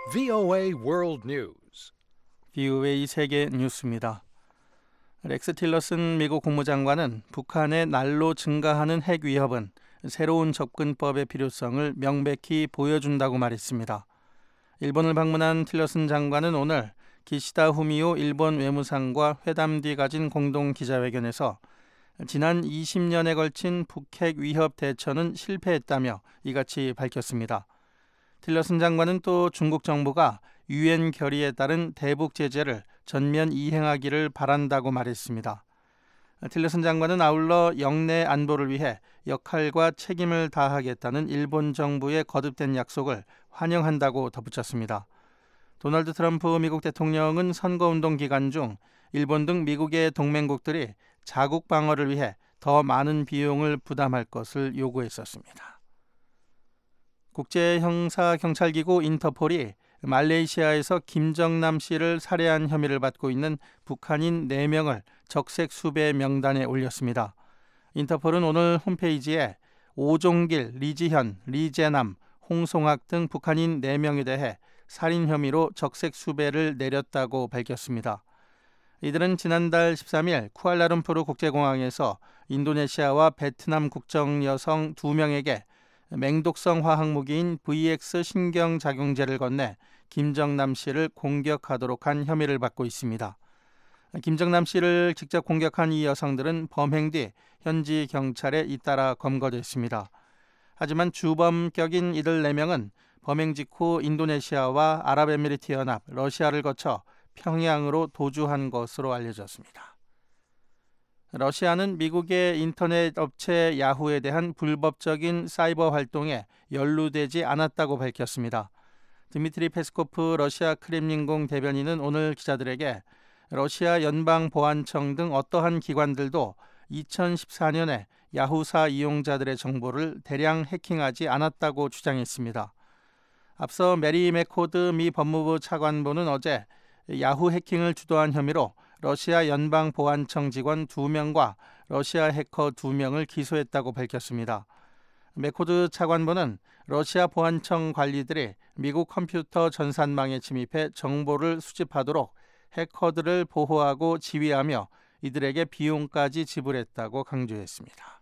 VOA World News. VOA 세계 뉴스입니다. 렉스 틸러슨 미국 국무장관은 북한의 날로 증가하는 핵 위협은 새로운 접근법의 필요성을 명백히 보여준다고 말했습니다. 일본을 방문한 틸러슨 장관은 오늘 기시다 후미오 일본 외무상과 회담 뒤 가진 공동 기자회견에서 지난 20년에 걸친 북핵 위협 대처는 실패했다며 이같이 밝혔습니다. 틸러슨 장관은 또 중국 정부가 유엔 결의에 따른 대북 제재를 전면 이행하기를 바란다고 말했습니다. 틸러슨 장관은 아울러 영내 안보를 위해 역할과 책임을 다하겠다는 일본 정부의 거듭된 약속을 환영한다고 덧붙였습니다. 도널드 트럼프 미국 대통령은 선거운동 기간 중 일본 등 미국의 동맹국들이 자국 방어를 위해 더 많은 비용을 부담할 것을 요구했었습니다. 국제형사경찰기구 인터폴이 말레이시아에서 김정남 씨를 살해한 혐의를 받고 있는 북한인 4명을 적색수배 명단에 올렸습니다. 인터폴은 오늘 홈페이지에 오종길, 리지현, 리재남, 홍송학 등 북한인 4명에 대해 살인 혐의로 적색수배를 내렸다고 밝혔습니다. 이들은 지난달 13일 쿠알라룸푸르 국제공항에서 인도네시아와 베트남 국적 여성 2명에게 맹독성 화학무기인 VX 신경작용제를 건네 김정남 씨를 공격하도록 한 혐의를 받고 있습니다. 김정남 씨를 직접 공격한 이 여성들은 범행 뒤 현지 경찰에 잇따라 검거됐습니다. 하지만 주범격인 이들 4명은 범행 직후 인도네시아와 아랍에미리트연합, 러시아를 거쳐 평양으로 도주한 것으로 알려졌습니다. 러시아는 미국의 인터넷 업체 야후에 대한 불법적인 사이버 활동에 연루되지 않았다고 밝혔습니다. 드미트리 페스코프 러시아 크렘린궁 대변인은 오늘 기자들에게 러시아 연방보안청 등 어떠한 기관들도 2014년에 야후사 이용자들의 정보를 대량 해킹하지 않았다고 주장했습니다. 앞서 메리 맥코드 미 법무부 차관보는 어제 야후 해킹을 주도한 혐의로 러시아 연방보안청 직원 2명과 러시아 해커 2명을 기소했다고 밝혔습니다. 맥코드 차관보는 러시아 보안청 관리들이 미국 컴퓨터 전산망에 침입해 정보를 수집하도록 해커들을 보호하고 지휘하며 이들에게 비용까지 지불했다고 강조했습니다.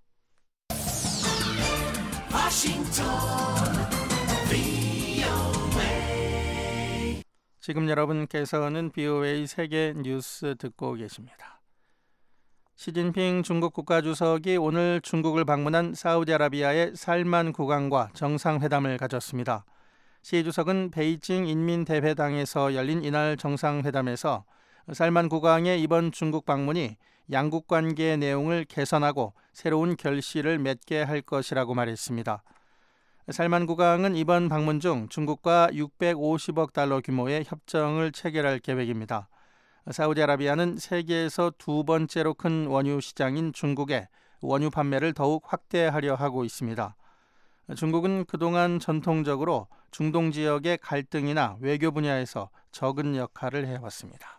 지금 여러분께서는 VOA 세계 뉴스 듣고 계십니다. 시진핑 중국 국가주석이 오늘 중국을 방문한 사우디아라비아의 살만 국왕과 정상회담을 가졌습니다. 시 주석은 베이징 인민대회당에서 열린 이날 정상회담에서 살만 국왕의 이번 중국 방문이 양국 관계의 내용을 개선하고 새로운 결실을 맺게 할 것이라고 말했습니다. 살만 국왕은 이번 방문 중 중국과 650억 달러 규모의 협정을 체결할 계획입니다. 사우디아라비아는 세계에서 2번째로 큰 원유 시장인 중국에 원유 판매를 더욱 확대하려 하고 있습니다. 중국은 그동안 전통적으로 중동 지역의 갈등이나 외교 분야에서 적은 역할을 해왔습니다.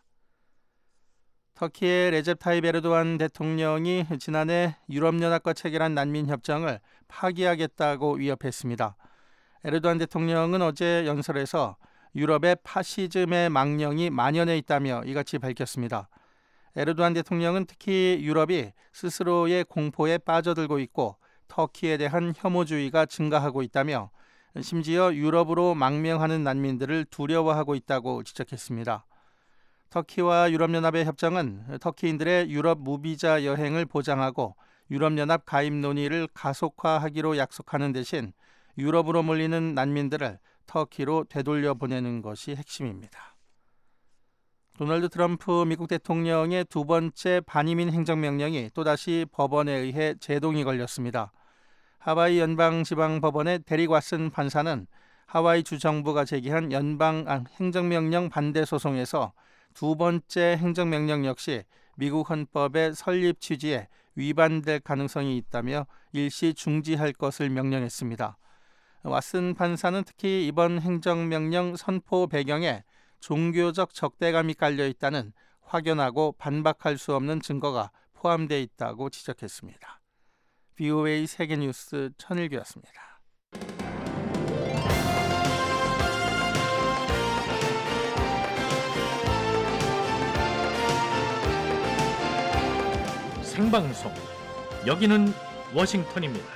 터키의 레셉 타입 에르도안 대통령이 지난해 유럽연합과 체결한 난민협정을 파기하겠다고 위협했습니다. 에르도안 대통령은 어제 연설에서 유럽의 파시즘의 망령이 만연해 있다며 이같이 밝혔습니다. 에르도안 대통령은 특히 유럽이 스스로의 공포에 빠져들고 있고 터키에 대한 혐오주의가 증가하고 있다며 심지어 유럽으로 망명하는 난민들을 두려워하고 있다고 지적했습니다. 터키와 유럽연합의 협정은 터키인들의 유럽 무비자 여행을 보장하고 유럽연합 가입 논의를 가속화하기로 약속하는 대신 유럽으로 몰리는 난민들을 터키로 되돌려 보내는 것이 핵심입니다. 도널드 트럼프 미국 대통령의 2번째 반이민 행정명령이 또다시 법원에 의해 제동이 걸렸습니다. 하와이 연방지방법원의 데릭 왓슨 판사는 하와이 주정부가 제기한 행정명령 반대 소송에서 2번째 행정명령 역시 미국 헌법의 설립 취지에 위반될 가능성이 있다며 일시 중지할 것을 명령했습니다. 왓슨 판사는 특히 이번 행정명령 선포 배경에 종교적 적대감이 깔려 있다는 확연하고 반박할 수 없는 증거가 포함되어 있다고 지적했습니다. VOA 세계뉴스 천일규였습니다. 생방송. 여기는 워싱턴입니다.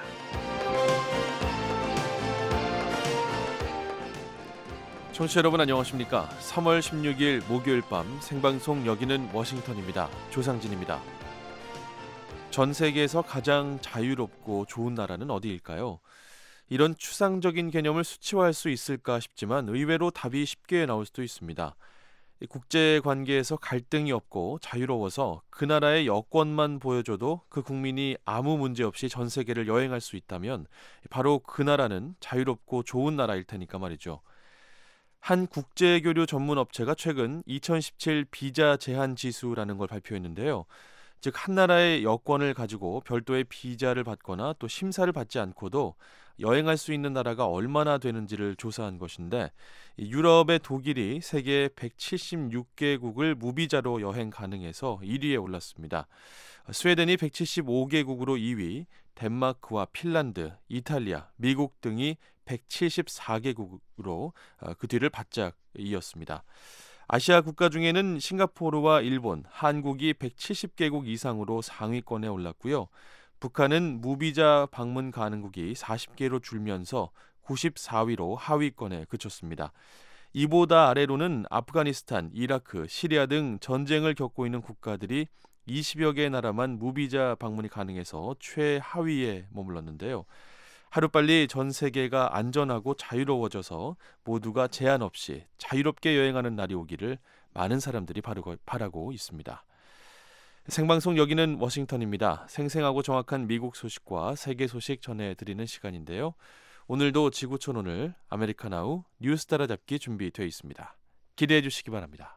청취자 여러분 안녕하십니까? 3월 16일 목요일 밤 생방송 여기는 워싱턴입니다. 조상진입니다. 전 세계에서 가장 자유롭고 좋은 나라는 어디일까요? 이런 추상적인 개념을 수치화할 수 있을까 싶지만 의외로 답이 쉽게 나올 수도 있습니다. 국제 관계에서 갈등이 없고 자유로워서 그 나라의 여권만 보여줘도 그 국민이 아무 문제 없이 전 세계를 여행할 수 있다면 바로 그 나라는 자유롭고 좋은 나라일 테니까 말이죠. 한 국제교류 전문 업체가 최근 2017 비자 제한 지수라는 걸 발표했는데요. 즉 한 나라의 여권을 가지고 별도의 비자를 받거나 또 심사를 받지 않고도 여행할 수 있는 나라가 얼마나 되는지를 조사한 것인데 유럽의 독일이 세계 176개국을 무비자로 여행 가능해서 1위에 올랐습니다. 스웨덴이 175개국으로 2위, 덴마크와 핀란드, 이탈리아, 미국 등이 174개국으로 그 뒤를 바짝 이었습니다. 아시아 국가 중에는 싱가포르와 일본, 한국이 170개국 이상으로 상위권에 올랐고요. 북한은 무비자 방문 가능국이 40개로 줄면서 94위로 하위권에 그쳤습니다. 이보다 아래로는 아프가니스탄, 이라크, 시리아 등 전쟁을 겪고 있는 국가들이 20여 개의 나라만 무비자 방문이 가능해서 최하위에 머물렀는데요. 하루빨리 전 세계가 안전하고 자유로워져서 모두가 제한 없이 자유롭게 여행하는 날이 오기를 많은 사람들이 바라고 있습니다. 생방송 여기는 워싱턴입니다. 생생하고 정확한 미국 소식과 세계 소식 전해드리는 시간인데요. 오늘도 지구촌 오늘 아메리카나우 뉴스 따라잡기 준비되어 있습니다. 기대해 주시기 바랍니다.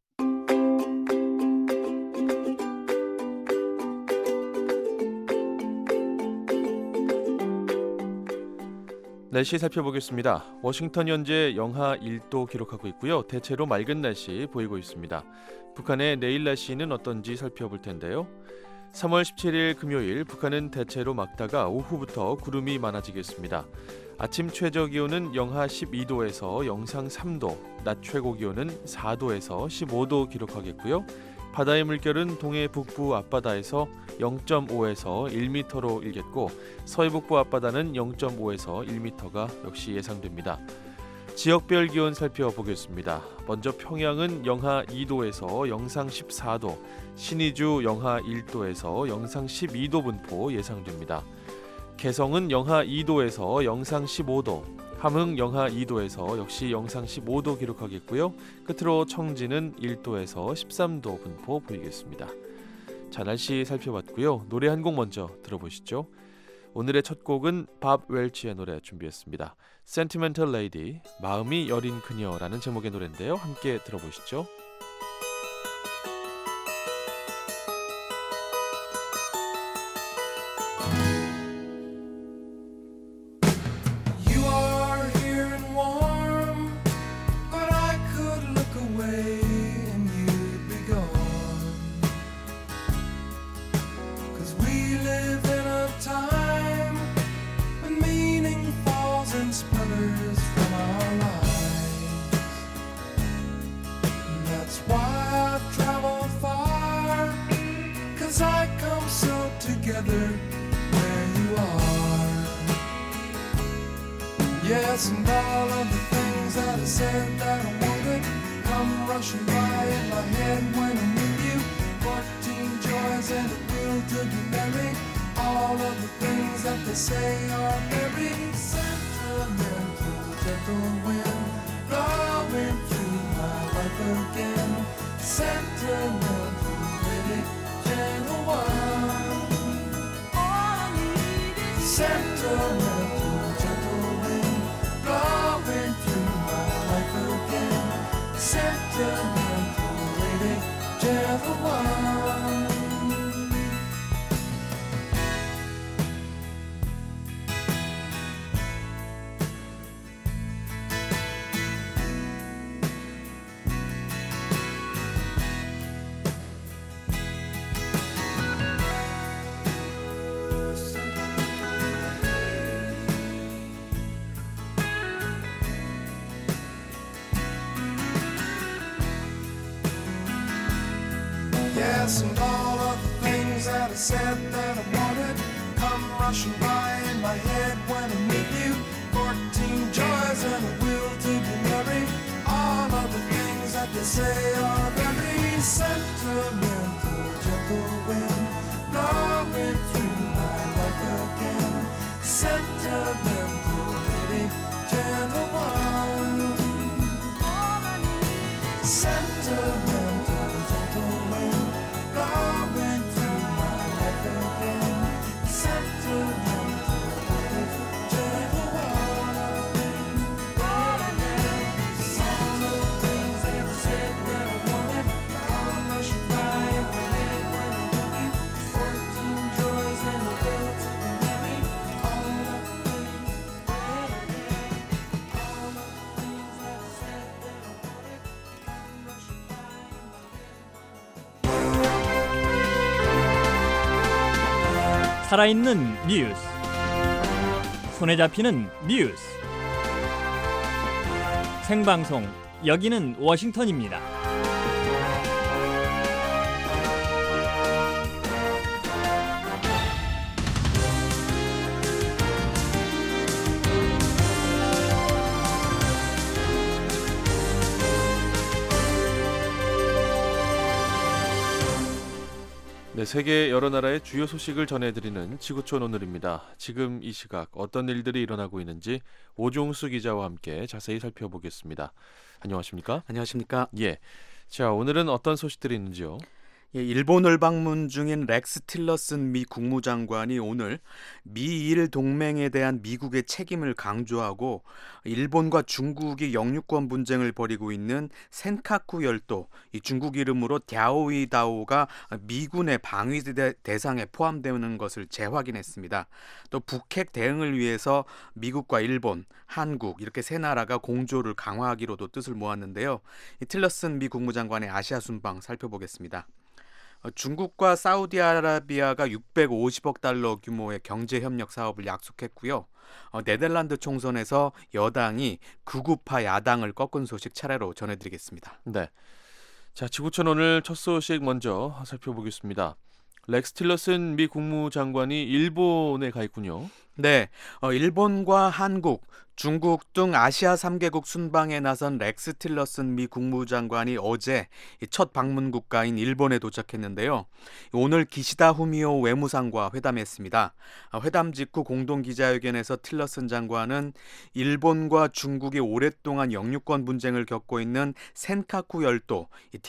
날씨 살펴보겠습니다. 워싱턴 현재 영하 1도 기록하고 있고요. 대체로 맑은 날씨 보이고 있습니다. 북한의 내일 날씨는 어떤지 살펴볼 텐데요. 3월 17일 금요일 북한은 대체로 맑다가 오후부터 구름이 많아지겠습니다. 아침 최저 기온은 영하 12도에서 영상 3도, 낮 최고 기온은 4도에서 15도 기록하겠고요. 바다의 물결은 동해 북부 앞바다에서 0.5에서 1m로 일겠고 서해북부 앞바다는 0.5에서 1m가 역시 예상됩니다. 지역별 기온 살펴보겠습니다. 먼저 평양은 영하 2도에서 영상 14도, 신의주 영하 1도에서 영상 12도 분포 예상됩니다. 개성은 영하 2도에서 영상 15도, 함흥 영하 2도에서 역시 영상 15도 기록하겠고요. 끝으로 청진은 1도에서 13도 분포 보이겠습니다. 자, 날씨 살펴봤고요. 노래 한 곡 먼저 들어보시죠. 오늘의 첫 곡은 밥 웰치의 노래 준비했습니다. Sentimental Lady, 마음이 여린 그녀라는 제목의 노래인데요. 함께 들어보시죠. Yes, and all of the things that I said that I wouldn't come rushing by in my head when I'm with you. 14 joys and a will to be merry. All of the things that they say are very sentimental, gentle wind blowing through my life again. Sentimental, pretty gentle one. All I need is sentimental. Sentimental lady, gentle one. Yes, and all of the things things that I said that I wanted come rushing by in my head when I'm with you. 14 joys and a will to be merry. All of the things that they say are very sentimental. Gentle wind blowing through my life again. Sentimental lady, gentle one. Sentimental, gentle wind blowing through my life again. Sentimental lady, gentle one. All the things that I said that I wanted come rushing by in my head when I'm with you. 14 joys and a will to be merry. All the things that I did, all the things that I said that I wanted come rushing by in my head. 살아있는 뉴스, 손에 잡히는 뉴스, 생방송, 여기는 워싱턴입니다. 네, 세계 여러 나라의 주요 소식을 전해드리는 지구촌 오늘입니다. 지금 이 시각 어떤 일들이 일어나고 있는지 오종수 기자와 함께 자세히 살펴보겠습니다. 안녕하십니까? 안녕하십니까? 예. 자, 오늘은 어떤 소식들이 있는지요? 예, 일본을 방문 중인 렉스 틸러슨 미 국무장관이 오늘 미일 동맹에 대한 미국의 책임을 강조하고 일본과 중국이 영유권 분쟁을 벌이고 있는 센카쿠 열도, 이 중국 이름으로 갸오이다오가 미군의 방위 대상에 포함되는 것을 재확인했습니다. 또 북핵 대응을 위해서 미국과 일본, 한국 이렇게 세 나라가 공조를 강화하기로도 뜻을 모았는데요. 이 틸러슨 미 국무장관의 아시아 순방 살펴보겠습니다. 중국과 사우디아라비아가 650억 달러 규모의 경제협력 사업을 약속했고요. 네덜란드 총선에서 여당이 극우파 야당을 꺾은 소식 차례로 전해드리겠습니다. 네. 자, 지구촌 오늘 첫 소식 먼저 살펴보겠습니다. 렉스 틸러슨 미 국무장관이 일본에 가 있군요. 네, 일본과 한국, 중국 등 아시아 3개국 순방에 나선 렉스 틸러슨 미 국무장관이 어제 첫 방문 국가인 일본에 도착했는데요. 오늘 기시다 후미오 외무상과 회담했습니다. 회담 직후 공동기자회견에서 틸러슨 장관은 일본과 중국이 오랫동안 영유권 분쟁을 겪고 있는 센카쿠 열도,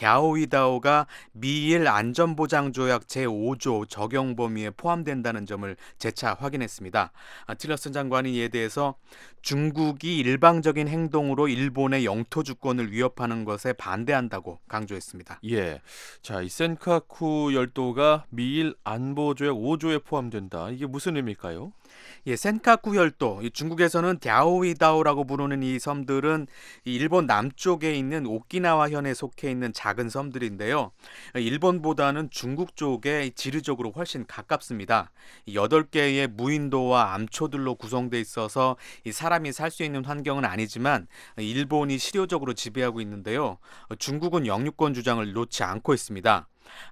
갸오이다오가 미일 안전보장조약 제5조 적용 범위에 포함된다는 점을 재차 확인했습니다. 틸러슨 장관이 이에 대해서 중국이 일방적인 행동으로 일본의 영토 주권을 위협하는 것에 반대한다고 강조했습니다. 예. 자, 이 센카쿠 열도가 미일 안보조약 5조에 포함된다. 이게 무슨 의미일까요? 예, 센카쿠 열도, 중국에서는 갸오이다오라고 부르는 이 섬들은 일본 남쪽에 있는 오키나와현에 속해 있는 작은 섬들인데요. 일본보다는 중국 쪽에 지리적으로 훨씬 가깝습니다. 8개의 무인도와 암초들로 구성돼 있어서 사람이 살 수 있는 환경은 아니지만 일본이 실효적으로 지배하고 있는데요. 중국은 영유권 주장을 놓지 않고 있습니다.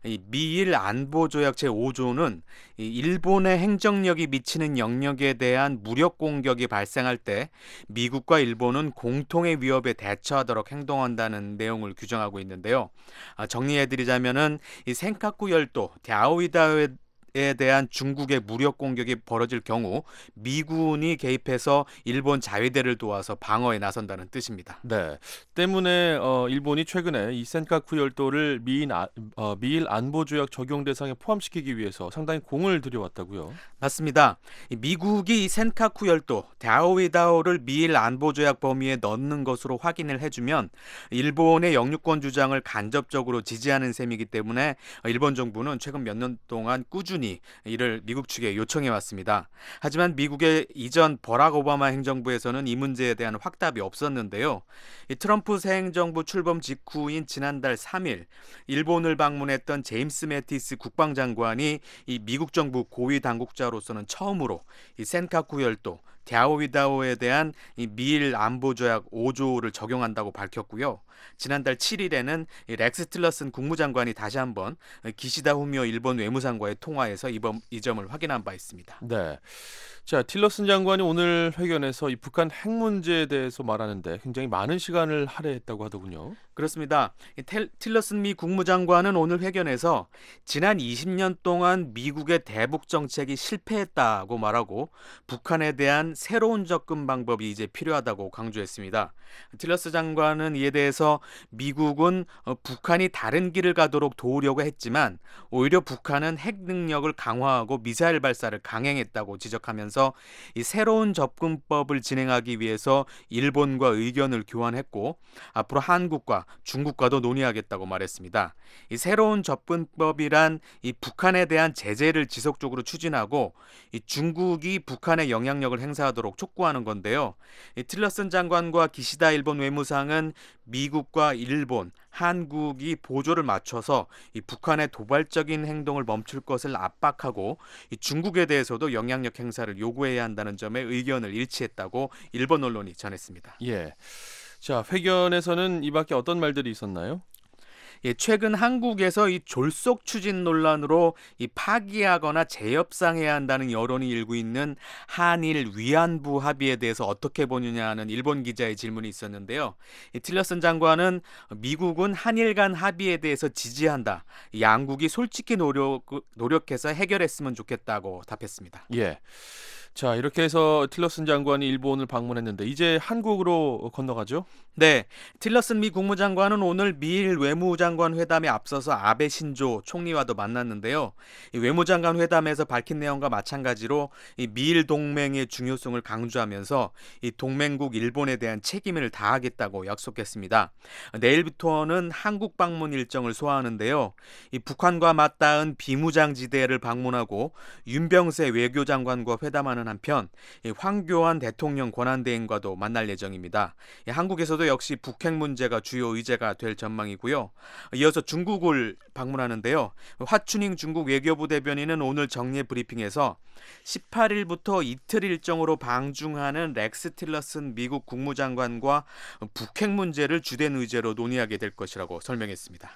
미일 안보조약 제5조는 일본의 행정력이 미치는 영역에 대한 무력 공격이 발생할 때 미국과 일본은 공통의 위협에 대처하도록 행동한다는 내용을 규정하고 있는데요. 정리해드리자면은 이 센카쿠 열도, 갸오이다오에 대한 중국의 무력 공격이 벌어질 경우 미군이 개입해서 일본 자위대를 도와서 방어에 나선다는 뜻입니다. 네. 때문에 일본이 최근에 이 센카쿠 열도를 미일 안보조약 적용 대상에 포함시키기 위해서 상당히 공을 들여왔다고요. 맞습니다. 미국이 이 센카쿠 열도, 갸오이다오를 미일 안보조약 범위에 넣는 것으로 확인을 해주면 일본의 영유권 주장을 간접적으로 지지하는 셈이기 때문에 일본 정부는 최근 몇 년 동안 꾸준히 이를 미국 측에 요청해 왔습니다. 하지만 미국의 이전 버락 오바마 행정부에서는 이 문제에 대한 확답이 없었는데요. 이 트럼프 새 행정부 출범 직후인 지난달 3일 일본을 방문했던 제임스 매티스 국방장관이 이 미국 정부 고위 당국자로서는 처음으로 이 센카쿠 열도, 랴오위다오에 대한 이 미일 안보 조약 5조를 적용한다고 밝혔고요. 지난달 7일에는 렉스 틸러슨 국무장관이 다시 한번 기시다 후미오 일본 외무상과의 통화에서 이 점을 확인한 바 있습니다. 네. 자, 틸러슨 장관이 오늘 회견에서 이 북한 핵 문제에 대해서 말하는데 굉장히 많은 시간을 할애했다고 하더군요. 그렇습니다. 틸러슨 미 국무장관은 오늘 회견에서 지난 20년 동안 미국의 대북 정책이 실패했다고 말하고 북한에 대한 새로운 접근 방법이 이제 필요하다고 강조했습니다. 틸러스 장관은 이에 대해서 미국은 북한이 다른 길을 가도록 도우려고 했지만 오히려 북한은 핵 능력을 강화하고 미사일 발사를 강행했다고 지적하면서 이 새로운 접근법을 진행하기 위해서 일본과 의견을 교환했고 앞으로 한국과 중국과도 논의하겠다고 말했습니다. 이 새로운 접근법이란 이 북한에 대한 제재를 지속적으로 추진하고 이 중국이 북한의 영향력을 행사하도록 촉구하는 건데요. 이 틸러슨 장관과 기시다 일본 외무상은 미국과 일본, 한국이 보조를 맞춰서 이 북한의 도발적인 행동을 멈출 것을 압박하고 이 중국에 대해서도 영향력 행사를 요구해야 한다는 점에 의견을 일치했다고 일본 언론이 전했습니다. 예. 자, 회견에서는 이 밖에 어떤 말들이 있었나요? 예, 최근 한국에서 이 졸속 추진 논란으로 이 파기하거나 재협상해야 한다는 여론이 일고 있는 한일 위안부 합의에 대해서 어떻게 보느냐 하는 일본 기자의 질문이 있었는데요. 이 틸러슨 장관은 미국은 한일 간 합의에 대해서 지지한다. 양국이 솔직히 노력해서 해결했으면 좋겠다고 답했습니다. 예. 자, 이렇게 해서 틸러슨 장관이 일본을 방문했는데 이제 한국으로 건너가죠? 네, 틸러슨 미 국무장관은 오늘 미일 외무장관 회담에 앞서서 아베 신조 총리와도 만났는데요. 이 외무장관 회담에서 밝힌 내용과 마찬가지로 이 미일 동맹의 중요성을 강조하면서 이 동맹국 일본에 대한 책임을 다하겠다고 약속했습니다. 내일부터는 한국 방문 일정을 소화하는데요. 이 북한과 맞닿은 비무장지대를 방문하고 윤병세 외교장관과 회담하는 한편 이 황교안 대통령 권한대행과도 만날 예정입니다. 한국에서도 역시 북핵 문제가 주요 의제가 될 전망이고요. 이어서 중국을 방문하는데요. 화춘잉 중국 외교부 대변인은 오늘 정례 브리핑에서 18일부터 이틀 일정으로 방중하는 렉스 틸러슨 미국 국무장관과 북핵 문제를 주된 의제로 논의하게 될 것이라고 설명했습니다.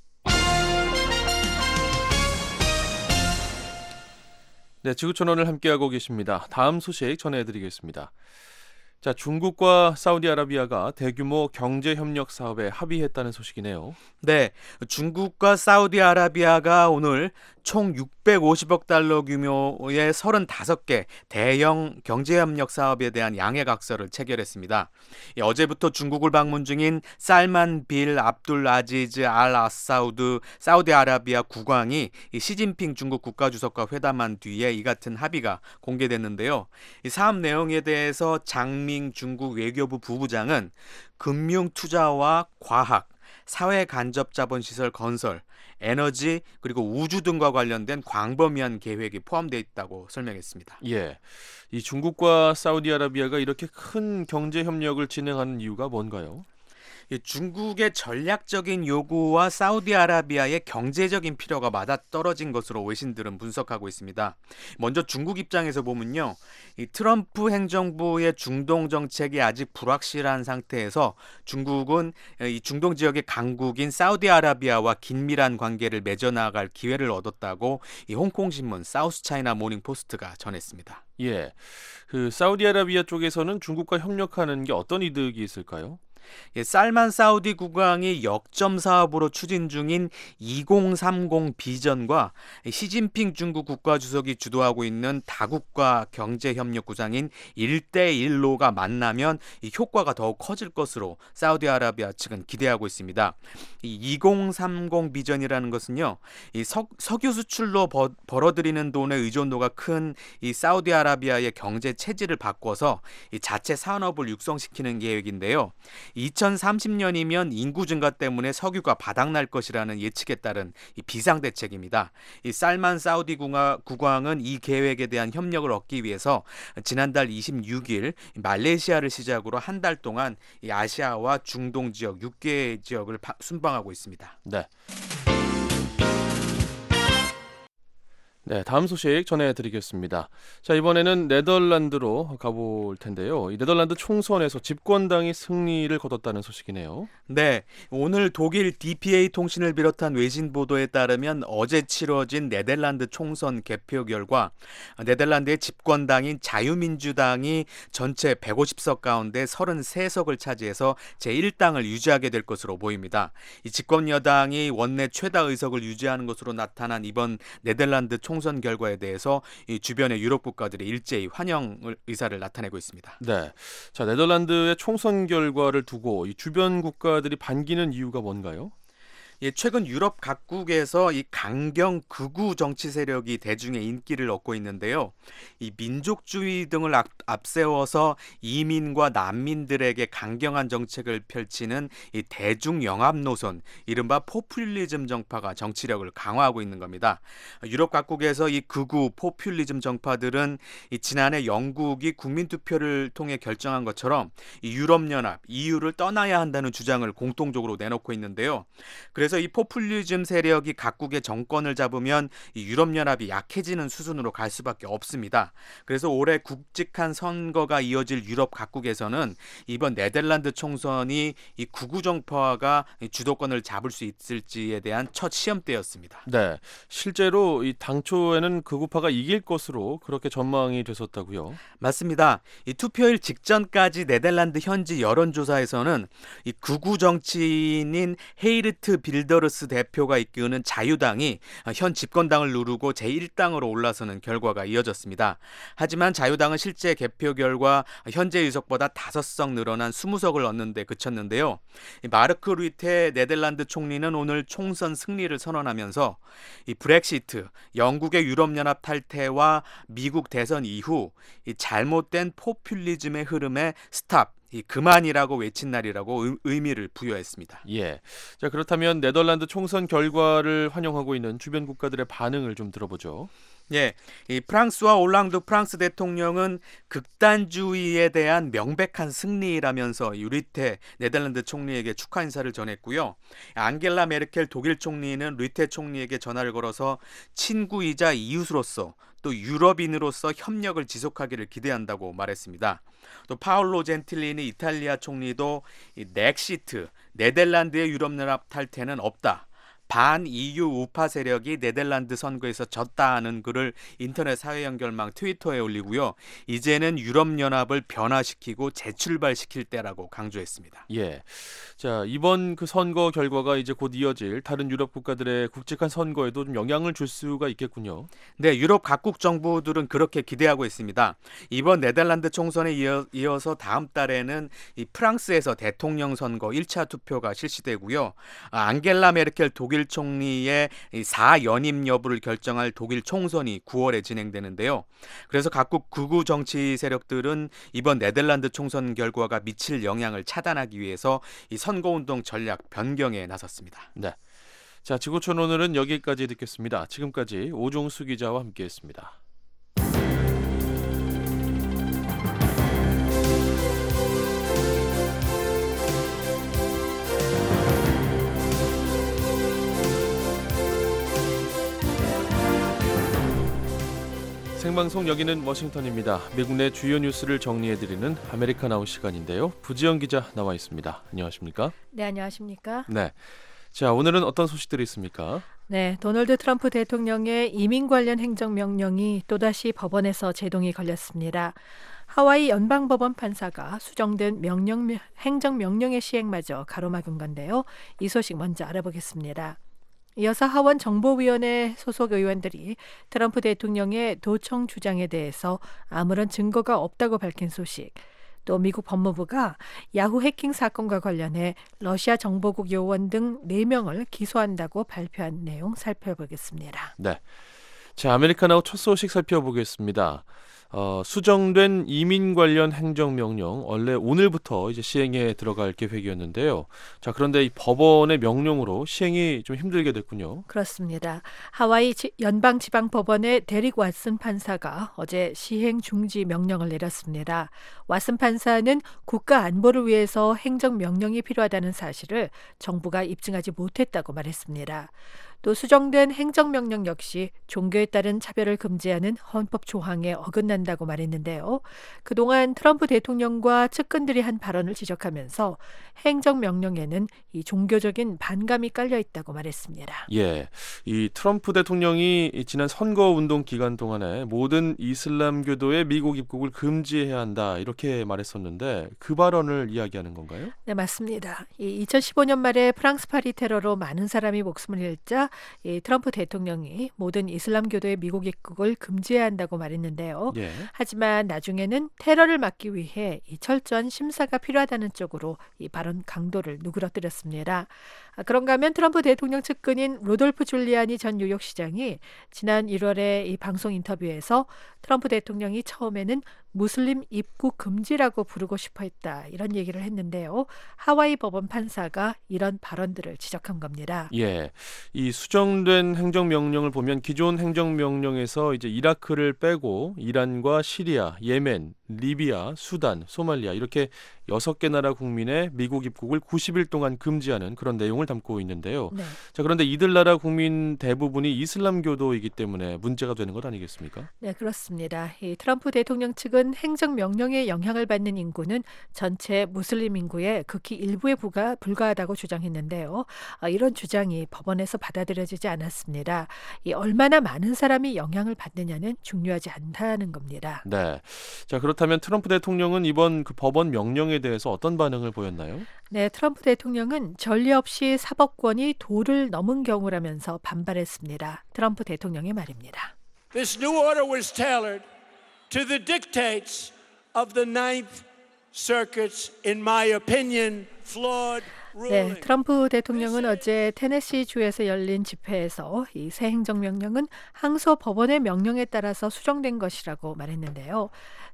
네, 지구촌원을 함께하고 계십니다. 다음 소식 전해드리겠습니다. 자, 중국과 사우디아라비아가 대규모 경제협력 사업에 합의했다는 소식이네요. 네, 중국과 사우디아라비아가 오늘 총 650억 달러 규모의 35개 대형 경제협력 사업에 대한 양해각서를 체결했습니다. 어제부터 중국을 방문 중인 살만 빌 압둘 아지즈 알 아사우드 사우디아라비아 국왕이 시진핑 중국 국가주석과 회담한 뒤에 이 같은 합의가 공개됐는데요. 이 사업 내용에 대해서 장밍 중국 외교부 부부장은 금융 투자와 과학, 사회 간접 자본시설 건설, 에너지 그리고 우주 등과 관련된 광범위한 계획이 포함되어 있다고 설명했습니다. 예, 이 중국과 사우디아라비아가 이렇게 큰 경제 협력을 진행하는 이유가 뭔가요? 중국의 전략적인 요구와 사우디아라비아의 경제적인 필요가 맞아떨어진 것으로 외신들은 분석하고 있습니다. 먼저 중국 입장에서 보면요, 이 트럼프 행정부의 중동 정책이 아직 불확실한 상태에서 중국은 이 중동 지역의 강국인 사우디아라비아와 긴밀한 관계를 맺어나갈 기회를 얻었다고 이 홍콩 신문 사우스차이나 모닝 포스트가 전했습니다. 예, 그 사우디아라비아 쪽에서는 중국과 협력하는 게 어떤 이득이 있을까요? 살만 사우디 국왕이 역점 사업으로 추진 중인 2030 비전과 시진핑 중국 국가주석이 주도하고 있는 다국가 경제협력 구상인 1대1로가 만나면 이 효과가 더욱 커질 것으로 사우디아라비아 측은 기대하고 있습니다. 이 2030 비전이라는 것은요, 이 석유 수출로 벌어들이는 돈의 의존도가 큰 이 사우디아라비아의 경제 체질을 바꿔서 이 자체 산업을 육성시키는 계획인데요. 2030년이면 인구 증가 때문에 석유가 바닥날 것이라는 예측에 따른 이 비상대책입니다. 이 살만 사우디 국왕은 이 계획에 대한 협력을 얻기 위해서 지난달 26일 말레이시아를 시작으로 한 달 동안 이 아시아와 중동 지역 6개 지역을 순방하고 있습니다. 네. 네, 다음 소식 전해드리겠습니다. 자, 이번에는 네덜란드로 가볼 텐데요. 이 네덜란드 총선에서 집권당이 승리를 거뒀다는 소식이네요. 네, 오늘 독일 DPA 통신을 비롯한 외신 보도에 따르면 어제 치러진 네덜란드 총선 개표 결과 네덜란드의 집권당인 자유민주당이 전체 150석 가운데 33석을 차지해서 제1당을 유지하게 될 것으로 보입니다. 이 집권 여당이 원내 최다 의석을 유지하는 것으로 나타난 이번 네덜란드 총선 결과에 대해서 이 주변의 유럽 국가들이 일제히 환영 의사를 나타내고 있습니다. 네, 자, 네덜란드의 총선 결과를 두고 이 주변 국가들이 반기는 이유가 뭔가요? 최근 유럽 각국에서 이 강경 극우 정치 세력이 대중의 인기를 얻고 있는데요. 이 민족주의 등을 앞세워서 이민과 난민들에게 강경한 정책을 펼치는 이 대중 영합 노선, 이른바 포퓰리즘 정파가 정치력을 강화하고 있는 겁니다. 유럽 각국에서 이 극우 포퓰리즘 정파들은 이 지난해 영국이 국민투표를 통해 결정한 것처럼 이 유럽연합, EU를 떠나야 한다는 주장을 공통적으로 내놓고 있는데요. 그래서 이 포퓰리즘 세력이 각국의 정권을 잡으면 이 유럽연합이 약해지는 수순으로 갈 수밖에 없습니다. 그래서 올해 굵직한 선거가 이어질 유럽 각국에서는 이번 네덜란드 총선이 이 극우 정파가 주도권을 잡을 수 있을지에 대한 첫 시험대였습니다. 네, 실제로 이 당초에는 극우파가 이길 것으로 그렇게 전망이 됐었다고요. 맞습니다. 이 투표일 직전까지 네덜란드 현지 여론조사에서는 이 극우 정치인인 헤이르트 빌더르스 대표가 이끄는 자유당이 현 집권당을 누르고 제1당으로 올라서는 결과가 이어졌습니다. 하지만 자유당은 실제 개표 결과 현재 의석보다 5석 늘어난 20석을 얻는 데 그쳤는데요. 마르크 루이테 네덜란드 총리는 오늘 총선 승리를 선언하면서 이 브렉시트, 영국의 유럽연합 탈퇴와 미국 대선 이후 이 잘못된 포퓰리즘의 흐름에 스탑, 이 그만이라고 외친 날이라고 의미를 부여했습니다. 예. 자, 그렇다면 네덜란드 총선 결과를 환영하고 있는 주변 국가들의 반응을 좀 들어보죠. 예, 이 프랑스와 올랑드 프랑스 대통령은 극단주의에 대한 명백한 승리라면서 루이테 네덜란드 총리에게 축하 인사를 전했고요. 앙겔라 메르켈 독일 총리는 루이테 총리에게 전화를 걸어서 친구이자 이웃으로서 또 유럽인으로서 협력을 지속하기를 기대한다고 말했습니다. 또 파올로 젠틸리니 이탈리아 총리도 이 넥시트, 네덜란드의 유럽연합 탈퇴는 없다. 반 EU 우파 세력이 네덜란드 선거에서 졌다는 글을 인터넷 사회 연결망 트위터에 올리고요. 이제는 유럽연합을 변화시키고 재출발시킬 때라고 강조했습니다. 예. 자, 이번 그 선거 결과가 이제 곧 이어질 다른 유럽 국가들의 굵직한 선거에도 좀 영향을 줄 수가 있겠군요. 네, 유럽 각국 정부들은 그렇게 기대하고 있습니다. 이번 네덜란드 총선에 이어서 다음 달에는 이 프랑스에서 대통령 선거 1차 투표가 실시되고요. 앙겔라 메르켈 독일 총리의 4연임 여부를 결정할 독일 총선이 9월에 진행되는데요. 그래서 각국 극우 정치 세력들은 이번 네덜란드 총선 결과가 미칠 영향을 차단하기 위해서 이 선거운동 전략 변경에 나섰습니다. 네. 자, 지구촌 오늘은 여기까지 듣겠습니다. 지금까지 오종수 기자와 함께했습니다. 생방송 여기는 워싱턴입니다. 미국 내 주요 뉴스를 정리해드리는 아메리카나우 시간인데요. 부지영 기자 나와 있습니다. 안녕하십니까? 네, 안녕하십니까? 네. 자, 오늘은 어떤 소식들이 있습니까? 네, 도널드 트럼프 대통령의 이민 관련 행정명령이 또다시 법원에서 제동이 걸렸습니다. 하와이 연방법원 판사가 수정된 행정명령의 시행마저 가로막은 건데요. 이 소식 먼저 알아보겠습니다. 이어서 하원 정보위원회 소속 의원들이 트럼프 대통령의 도청 주장에 대해서 아무런 증거가 없다고 밝힌 소식, 또 미국 법무부가 야후 해킹 사건과 관련해 러시아 정보국 요원 등 4명을 기소한다고 발표한 내용 살펴보겠습니다. 네. 자, 아메리카나우 첫 소식 살펴보겠습니다. 수정된 이민 관련 행정명령 원래 오늘부터 이제 시행에 들어갈 계획이었는데요. 자, 그런데 이 법원의 명령으로 시행이 좀 힘들게 됐군요. 그렇습니다. 하와이 연방지방법원의 데릭 왓슨 판사가 어제 시행 중지 명령을 내렸습니다. 왓슨 판사는 국가 안보를 위해서 행정명령이 필요하다는 사실을 정부가 입증하지 못했다고 말했습니다. 또 수정된 행정명령 역시 종교에 따른 차별을 금지하는 헌법 조항에 어긋난다고 말했는데요. 그동안 트럼프 대통령과 측근들이 한 발언을 지적하면서 행정명령에는 이 종교적인 반감이 깔려 있다고 말했습니다. 예, 이 트럼프 대통령이 지난 선거운동 기간 동안에 모든 이슬람교도의 미국 입국을 금지해야 한다 이렇게 말했었는데 그 발언을 이야기하는 건가요? 네, 맞습니다. 2015년 말에 프랑스 파리 테러로 많은 사람이 목숨을 잃자 트럼프 대통령이 모든 이슬람교도의 미국 입국을 금지해야 한다고 말했는데요. 예. 하지만 나중에는 테러를 막기 위해 이 철저한 심사가 필요하다는 쪽으로 이 발언 강도를 누그러뜨렸습니다. 그런가 하면 트럼프 대통령 측근인 로돌프 줄리아니 전 뉴욕시장이 지난 1월에 이 방송 인터뷰에서 트럼프 대통령이 처음에는 무슬림 입국 금지라고 부르고 싶어 했다 이런 얘기를 했는데요. 하와이 법원 판사가 이런 발언들을 지적한 겁니다. 예, 이 수정된 행정명령을 보면 기존 행정명령에서 이제 이라크를 빼고 이란과 시리아, 예멘, 리비아, 수단, 소말리아 이렇게 6개 나라 국민의 미국 입국을 90일 동안 금지하는 그런 내용을 담고 있는데요. 네. 자, 그런데 이들 나라 국민 대부분이 이슬람교도이기 때문에 문제가 되는 것 아니겠습니까? 네, 그렇습니다. 이 트럼프 대통령 측은 행정명령의 영향을 받는 인구는 전체 무슬림 인구의 극히 일부에 불과하다고 주장했는데요. 이런 주장이 법원에서 받아들여지지 않았습니다. 얼마나 많은 사람이 영향을 받느냐는 중요하지 않다는 겁니다. 네. 자, 그렇다면 트럼프 대통령은 이번 그 법원 명령에 대해서 어떤 반응을 보였나요? 네, 트럼프 대통령은 전례 없이 사법권이 도를 넘은 경우라면서 반발했습니다. 트럼프 대통령의 말입니다. This new order was tailored to the dictates of the Ninth Circuit's, in my opinion, flawed 네, 트럼프 대통령은 어제 테네시 주에서 열린 집회에서 이 새 행정명령은 항소 법원의 명령에 따라서 수정된 것이라고 말했는데요.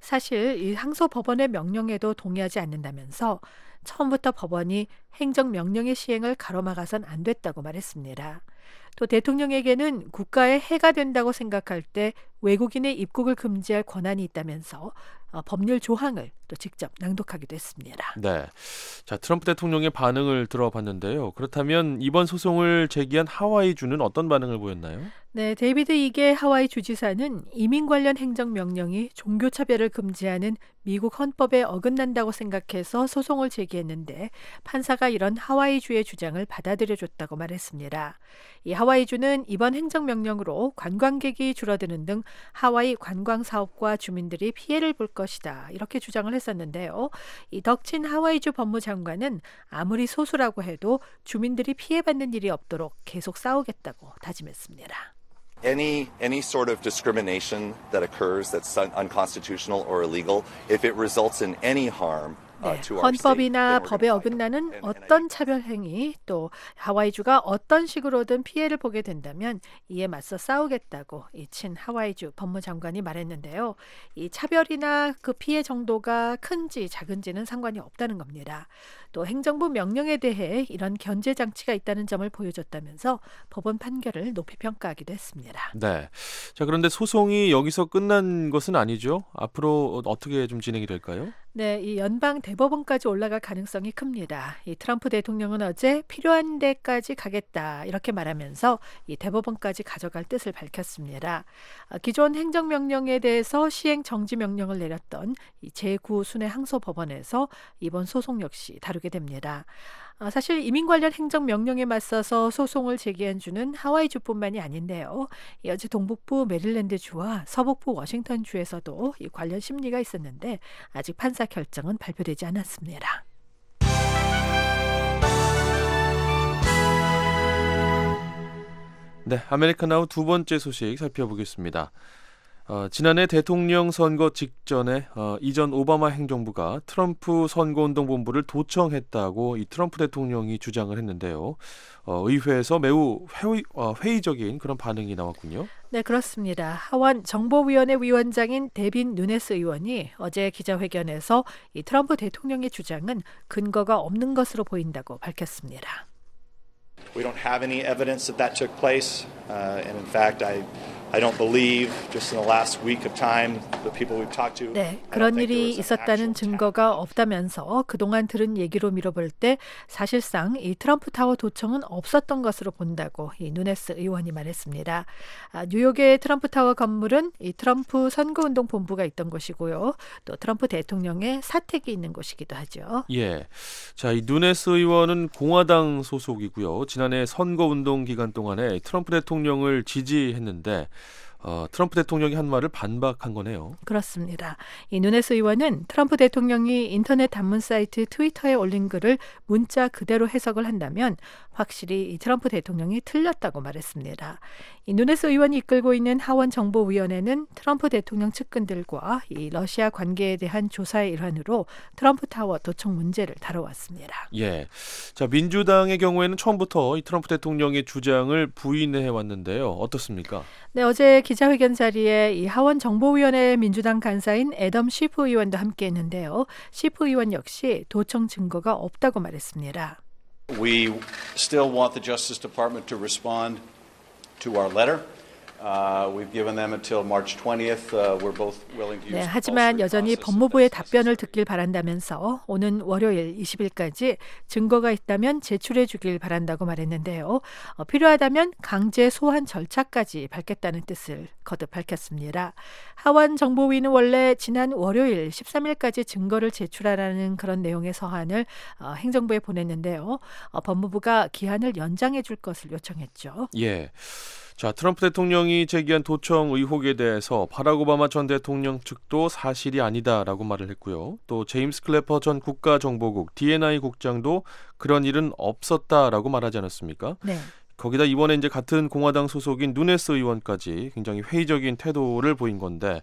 사실 이 항소 법원의 명령에도 동의하지 않는다면서 처음부터 법원이 행정명령의 시행을 가로막아선 안 됐다고 말했습니다. 또 대통령에게는 국가에 해가 된다고 생각할 때 외국인의 입국을 금지할 권한이 있다면서 법률 조항을 또 직접 낭독하기도 했습니다. 네, 자 트럼프 대통령의 반응을 들어봤는데요. 그렇다면 이번 소송을 제기한 하와이주는 어떤 반응을 보였나요? 네, 데이비드 이게 하와이 주지사는 이민 관련 행정명령이 종교차별을 금지하는 미국 헌법에 어긋난다고 생각해서 소송을 제기했는데 판사가 이런 하와이주의 주장을 받아들여줬다고 말했습니다. 이 하와이주는 이번 행정명령으로 관광객이 줄어드는 등 하와이 관광사업과 주민들이 피해를 볼 것이다 이렇게 주장을 했었는데요. 이 덕친 하와이주 법무장관은 아무리 소수라고 해도 주민들이 피해받는 일이 없도록 계속 싸우겠다고 다짐했습니다. Any sort of discrimination that occurs that's unconstitutional or illegal, if it results in any harm 네, 헌법이나 법에 어긋나는 어떤 차별 행위 또 하와이주가 어떤 식으로든 피해를 보게 된다면 이에 맞서 싸우겠다고 이 친 하와이주 법무장관이 말했는데요. 이 차별이나 그 피해 정도가 큰지 작은지는 상관이 없다는 겁니다. 또 행정부 명령에 대해 이런 견제 장치가 있다는 점을 보여줬다면서 법원 판결을 높이 평가하기도 했습니다. 네. 자, 그런데 소송이 여기서 끝난 것은 아니죠? 앞으로 어떻게 좀 진행이 될까요? 네, 이 연방 대법원까지 올라갈 가능성이 큽니다. 이 트럼프 대통령은 어제 필요한 데까지 가겠다 이렇게 말하면서 이 대법원까지 가져갈 뜻을 밝혔습니다. 기존 행정명령에 대해서 시행 정지 명령을 내렸던 이 제9순회 항소법원에서 이번 소송 역시 다루게 됩니다. 사실 이민 관련 행정명령에 맞서서 소송을 제기한 주는 하와이주뿐만이 아닌데요. 어제 동북부 메릴랜드주와 서북부 워싱턴주에서도 이 관련 심리가 있었는데 아직 판사 결정은 발표되지 않았습니다. 네, 아메리카나우 두 번째 소식 살펴보겠습니다. 지난해 대통령 선거 직전에 이전 오바마 행정부가 트럼프 선거운동본부를 도청했다고 이 트럼프 대통령이 주장을 했는데요. 의회에서 매우 회의적인 그런 반응이 나왔군요. 네, 그렇습니다. 하원 정보위원회 위원장인 데빈 누네스 의원이 어제 기자회견에서 이 트럼프 대통령의 주장은 근거가 없는 것으로 보인다고 밝혔습니다. We don't have any evidence that took place, and in fact, I don't believe just in the last week of time the people we've talked to. 네, 그런 일이 있었다는 증거가 없다면서 그동안 들은 얘기로 미뤄볼 때 사실상 이 트럼프 타워 도청은 없었던 것으로 본다고 이 누네스 의원이 말했습니다. 뉴욕의 트럼프 타워 건물은 이 트럼프 선거운동 본부가 있던 곳이고요. 또 트럼프 대통령의 사택이 있는 곳이기도 하죠. 예, 자, 이 누네스 의원은 공화당 소속이고요. 지난해 선거운동 기간 동안에 트럼프 대통령을 지지했는데 트럼프 대통령이 한 말을 반박한 거네요. 그렇습니다. 이 누네스 의원은 트럼프 대통령이 인터넷 단문 사이트 트위터에 올린 글을 문자 그대로 해석을 한다면 확실히 이 트럼프 대통령이 틀렸다고 말했습니다. 이 누네스 의원이 이끌고 있는 하원 정보위원회는 트럼프 대통령 측근들과 이 러시아 관계에 대한 조사의 일환으로 트럼프 타워 도청 문제를 다뤄왔습니다. 예, 자, 민주당의 경우에는 처음부터 이 트럼프 대통령의 주장을 부인해 왔는데요. 어떻습니까? 네, 어제 기자회견 자리에 이 하원 정보위원회 민주당 간사인 애덤 시프 의원도 함께했는데요. 시프 의원 역시 도청 증거가 없다고 말했습니다. We still want the Justice Department to respond to our letter. We've given them until March 20th. We're both willing to use. 네, 하지만 여전히 법무부의 답변을 듣길 바란다면서 오는 월요일 20일까지 증거가 있다면 제출해 주길 바란다고 말했는데요. 필요하다면 강제 소환 절차까지 밟겠다는 뜻을 거듭 밝혔습니다. 하원 정보위는 원래 지난 월요일 13일까지 증거를 제출하라는 그런 내용의 서한을 행정부에 보냈는데요. 법무부가 기한을 연장해 줄 것을 요청했죠. 예. 자, 트럼프 대통령이 제기한 도청 의혹에 대해서 바락 오바마 전 대통령 측도 사실이 아니다라고 말을 했고요. 또 제임스 클래퍼 전 국가정보국 DNI 국장도 그런 일은 없었다라고 말하지 않았습니까? 네. 거기다 이번에 이제 같은 공화당 소속인 누네스 의원까지 굉장히 회의적인 태도를 보인 건데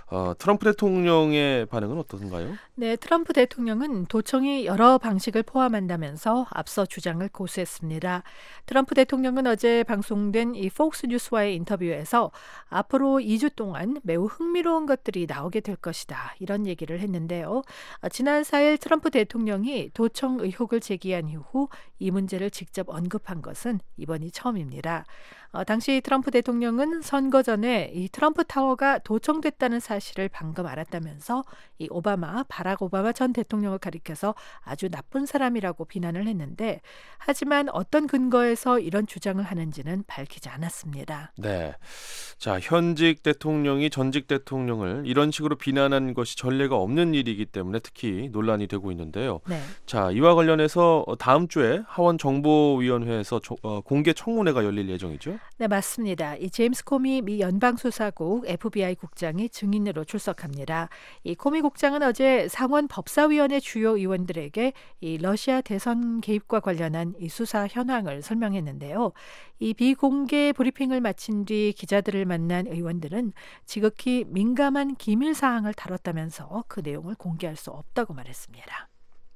트럼프 대통령의 반응은 어떤가요? 네, 트럼프 대통령은 도청이 여러 방식을 포함한다면서 앞서 주장을 고수했습니다. 트럼프 대통령은 어제 방송된 이 폭스 뉴스와의 인터뷰에서 앞으로 2주 동안 매우 흥미로운 것들이 나오게 될 것이다, 이런 얘기를 했는데요. 지난 4일 트럼프 대통령이 도청 의혹을 제기한 이후 이 문제를 직접 언급한 것은 이번이 처음입니다. 당시 트럼프 대통령은 선거 전에 이 트럼프 타워가 도청됐다는 사실을 방금 알았다면서 이 바락 오바마 전 대통령을 가리켜서 아주 나쁜 사람이라고 비난을 했는데, 하지만 어떤 근거에서 이런 주장을 하는지는 밝히지 않았습니다. 네, 자, 현직 대통령이 전직 대통령을 이런 식으로 비난한 것이 전례가 없는 일이기 때문에 특히 논란이 되고 있는데요. 네. 자, 이와 관련해서 다음 주에 하원 정보위원회에서 공개 청문회가 열릴 예정이죠? 네, 맞습니다. 이 제임스 코미 미 연방수사국 FBI 국장이 증인으로 출석합니다. 이 코미 국장은 어제 상원 법사위원회 주요 의원들에게 이 러시아 대선 개입과 관련한 이 수사 현황을 설명했는데요. 이 비공개 브리핑을 마친 뒤 기자들을 만난 의원들은 지극히 민감한 기밀 사항을 다뤘다면서 그 내용을 공개할 수 없다고 말했습니다.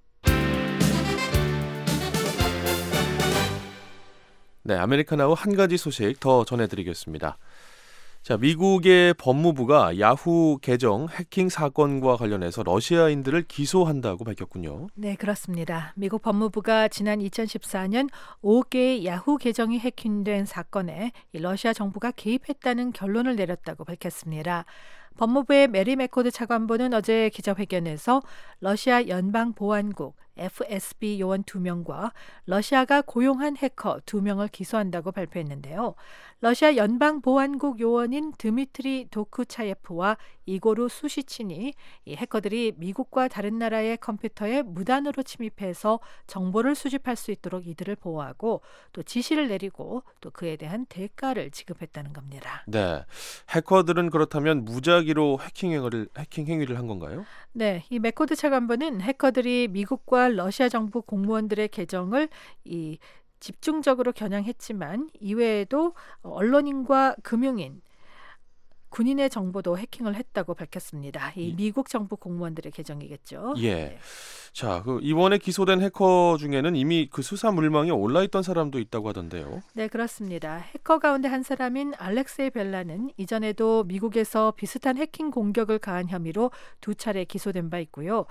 네, 아메리카나우 한 가지 소식 더 전해드리겠습니다. 자, 미국의 법무부가 야후 계정 해킹 사건과 관련해서 러시아인들을 기소한다고 밝혔군요. 네, 그렇습니다. 미국 법무부가 지난 2014년 5개의 야후 계정이 해킹된 사건에 러시아 정부가 개입했다는 결론을 내렸다고 밝혔습니다. 법무부의 메리 맥코드 차관보는 어제 기자회견에서 러시아 연방보안국 FSB 요원 2명과 러시아가 고용한 해커 2명을 기소한다고 발표했는데요. 러시아 연방보안국 요원인 드미트리 도쿠차예프와 이고르 수시친이 이 해커들이 미국과 다른 나라의 컴퓨터에 무단으로 침입해서 정보를 수집할 수 있도록 이들을 보호하고 또 지시를 내리고 또 그에 대한 대가를 지급했다는 겁니다. 네, 해커들은 그렇다면 무작위로 해킹 행위를 한 건가요? 네, 이 맥코드 차관보는 해커들이 미국과 러시아 정부 공무원들의 계정을 집중적으로 겨냥했지만 이외에도 언론인과 금융인, 군인의 정보도 해킹을 했다고 밝혔습니다. 이 미국 정부 공무원들의 계정이겠죠. 예. 네. 자, 이번에 기소된 해커 중에는 이미 그 수사 물망에 올라있던 사람도 있다고 하던데요. 네, 그렇습니다. 해커 가운데 한 사람인 알렉세이 벨라는 이전에도 미국에서 비슷한 해킹 공격을 가한 혐의로 2차례 기소된 바 있고요.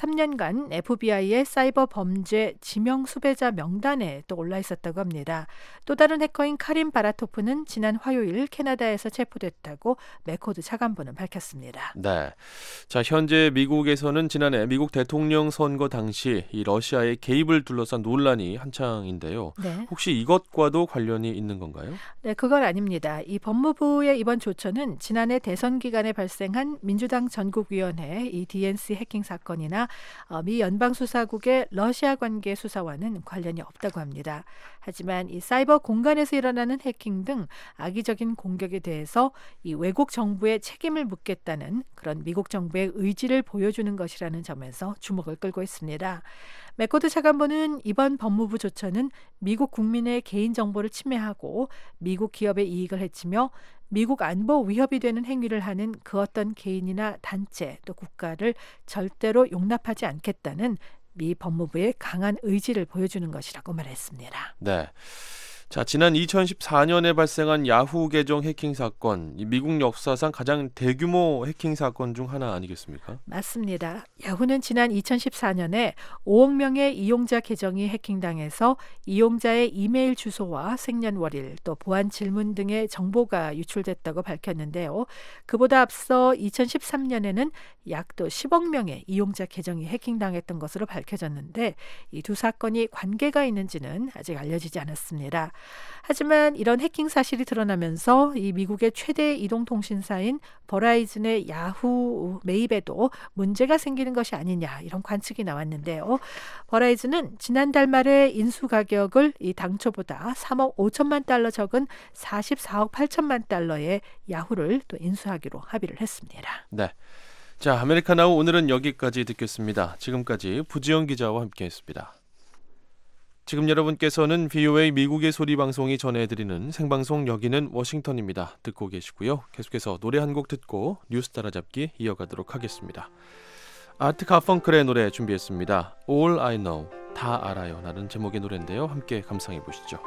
3년간 FBI의 사이버 범죄 지명 수배자 명단에 또 올라 있었다고 합니다. 또 다른 해커인 카림 바라토프는 지난 화요일 캐나다에서 체포됐다고 메코드 차관부는 밝혔습니다. 네. 자, 현재 미국에서는 지난해 미국 대통령 선거 당시 이 러시아의 개입을 둘러싼 논란이 한창인데요. 네. 혹시 이것과도 관련이 있는 건가요? 네, 그건 아닙니다. 이 법무부의 이번 조처는 지난해 대선 기간에 발생한 민주당 전국위원회 이 DNC 해킹 사건이나 미 연방수사국의 러시아 관계 수사와는 관련이 없다고 합니다. 하지만 이 사이버 공간에서 일어나는 해킹 등 악의적인 공격에 대해서 이 외국 정부에 책임을 묻겠다는 그런 미국 정부의 의지를 보여주는 것이라는 점에서 주목을 끌고 있습니다. 메코드 차관보는 이번 법무부 조처는 미국 국민의 개인정보를 침해하고 미국 기업의 이익을 해치며 미국 안보 위협이 되는 행위를 하는 그 어떤 개인이나 단체 또 국가를 절대로 용납하지 않겠다는 미 법무부의 강한 의지를 보여주는 것이라고 말했습니다. 네. 자, 지난 2014년에 발생한 야후 계정 해킹 사건, 이 미국 역사상 가장 대규모 해킹 사건 중 하나 아니겠습니까? 맞습니다. 야후는 지난 2014년에 5억 명의 이용자 계정이 해킹당해서 이용자의 이메일 주소와 생년월일 또 보안 질문 등의 정보가 유출됐다고 밝혔는데요. 그보다 앞서 2013년에는 약 또 10억 명의 이용자 계정이 해킹당했던 것으로 밝혀졌는데 이 두 사건이 관계가 있는지는 아직 알려지지 않았습니다. 하지만 이런 해킹 사실이 드러나면서 이 미국의 최대 이동통신사인 버라이즌의 야후 매입에도 문제가 생기는 것이 아니냐 이런 관측이 나왔는데요. 버라이즌은 지난달 말에 인수 가격을 이 당초보다 3억 5천만 달러 적은 44억 8천만 달러의 야후를 또 인수하기로 합의를 했습니다. 네. 자, 아메리카나우 오늘은 여기까지 듣겠습니다. 지금까지 부지영 기자와 함께했습니다. 지금 여러분께서는 VOA 미국의 소리 방송이 전해드리는 생방송 여기는 워싱턴입니다. 듣고 계시고요. 계속해서 노래 한 곡 듣고 뉴스 따라잡기 이어가도록 하겠습니다. 아트 가펑클의 노래 준비했습니다. All I Know, 다 알아요 라는 제목의 노래인데요. 함께 감상해 보시죠.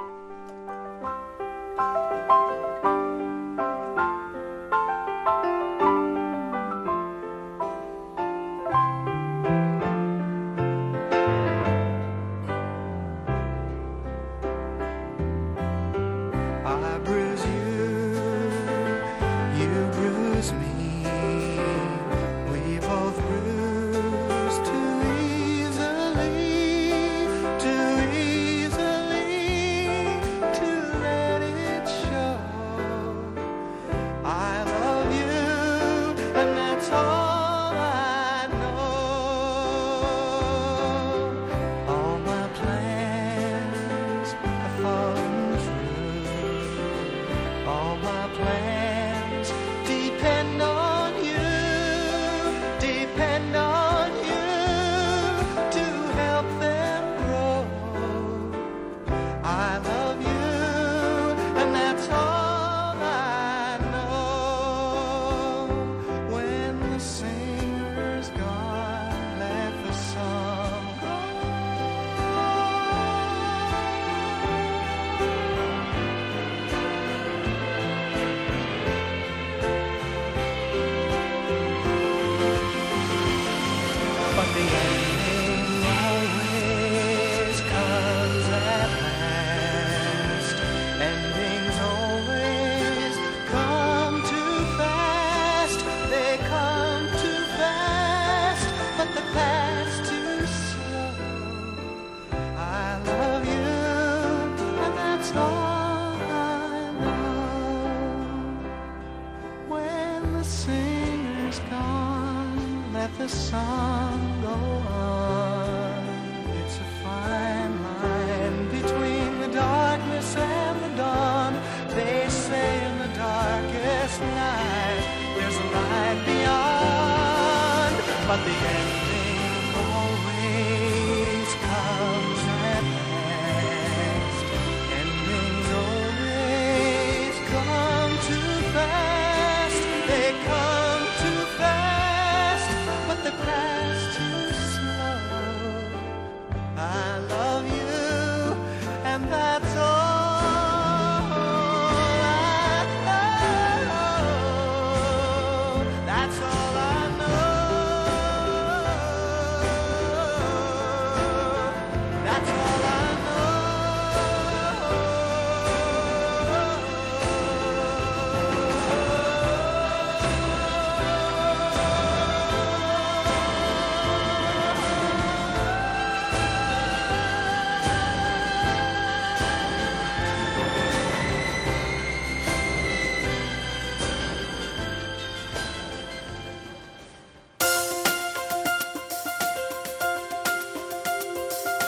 The sun go on. It's a fine line between the darkness and the dawn. They say in the darkest night there's a light beyond, but the ending always comes at last. Endings always come too fast. They come too fast. The past too slow.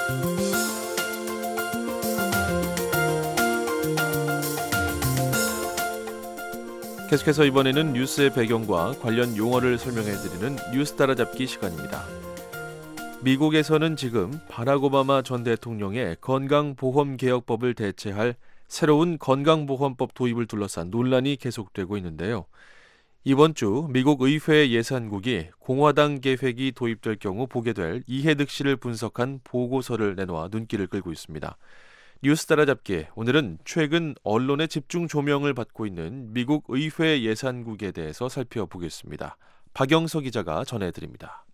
계속해서 이번에는 뉴스의 배경과 관련 용어를 설명해드리는 뉴스 따라잡기 시간입니다. 미국에서는 지금 바락 오바마 전 대통령의 건강보험개혁법을 대체할 새로운 건강보험법 도입을 둘러싼 논란이 계속되고 있는데요. 이번 주 미국 의회 예산국이 공화당 계획이 도입될 경우 보게 될 이해득실을 분석한 보고서를 내놓아 눈길을 끌고 있습니다. 뉴스 따라잡기, 오늘은 최근 언론의 집중 조명을 받고 있는 미국 의회 예산국에 대해서 살펴보겠습니다. 박영서 기자가 전해드립니다.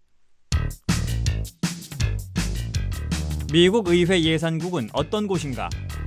미국 의회 예산국은 어떤 곳인가?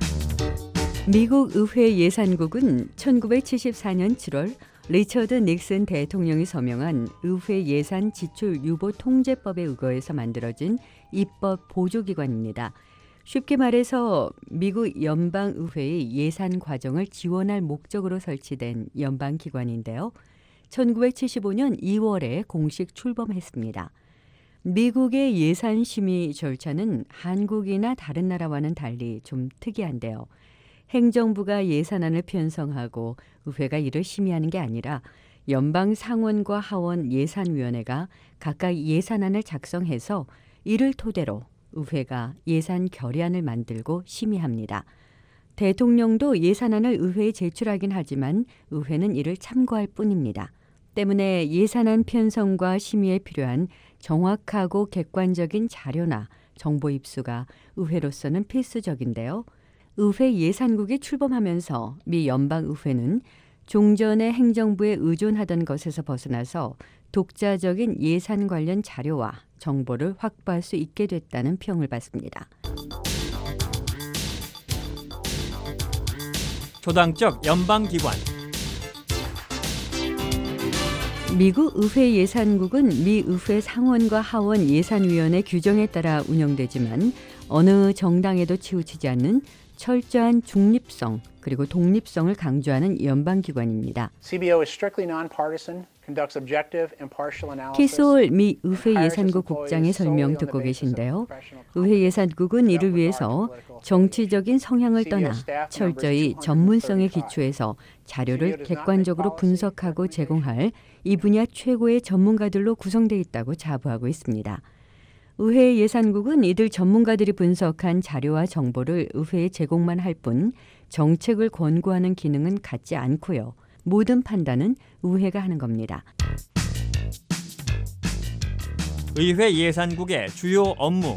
미국 의회 예산국은 1974년 7월 리처드 닉슨 대통령이 서명한 의회 예산 지출 유보 통제법에 의거해서 만들어진 입법 보조기관입니다. 쉽게 말해서 미국 연방의회의 예산 과정을 지원할 목적으로 설치된 연방기관인데요. 1975년 2월에 공식 출범했습니다. 미국의 예산 심의 절차는 한국이나 다른 나라와는 달리 좀 특이한데요. 행정부가 예산안을 편성하고 의회가 이를 심의하는 게 아니라 연방 상원과 하원 예산위원회가 각각 예산안을 작성해서 이를 토대로 의회가 예산 결의안을 만들고 심의합니다. 대통령도 예산안을 의회에 제출하긴 하지만 의회는 이를 참고할 뿐입니다. 때문에 예산안 편성과 심의에 필요한 정확하고 객관적인 자료나 정보 입수가 의회로서는 필수적인데요. 의회 예산국이 출범하면서 미 연방의회는 종전의 행정부에 의존하던 것에서 벗어나서 독자적인 예산 관련 자료와 정보를 확보할 수 있게 됐다는 평을 받습니다. 초당적 연방기관. 미국 의회 예산국은 미 의회 상원과 하원 예산위원회 규정에 따라 운영되지만 어느 정당에도 치우치지 않는 철저한 중립성 그리고 독립성을 강조하는 연방기관입니다. 키스홀 미 의회 예산국 국장의 설명 듣고 계신데요. 의회 예산국은 이를 위해서 정치적인 성향을 떠나 철저히 전문성에 기초해서 자료를 객관적으로 분석하고 제공할 이 분야 최고의 전문가들로 구성되어 있다고 자부하고 있습니다. 의회 예산국은 이들 전문가들이 분석한 자료와 정보를 의회에 제공만 할 뿐 정책을 권고하는 기능은 갖지 않고요. 모든 판단은 의회가 하는 겁니다. 의회 예산국의 주요 업무.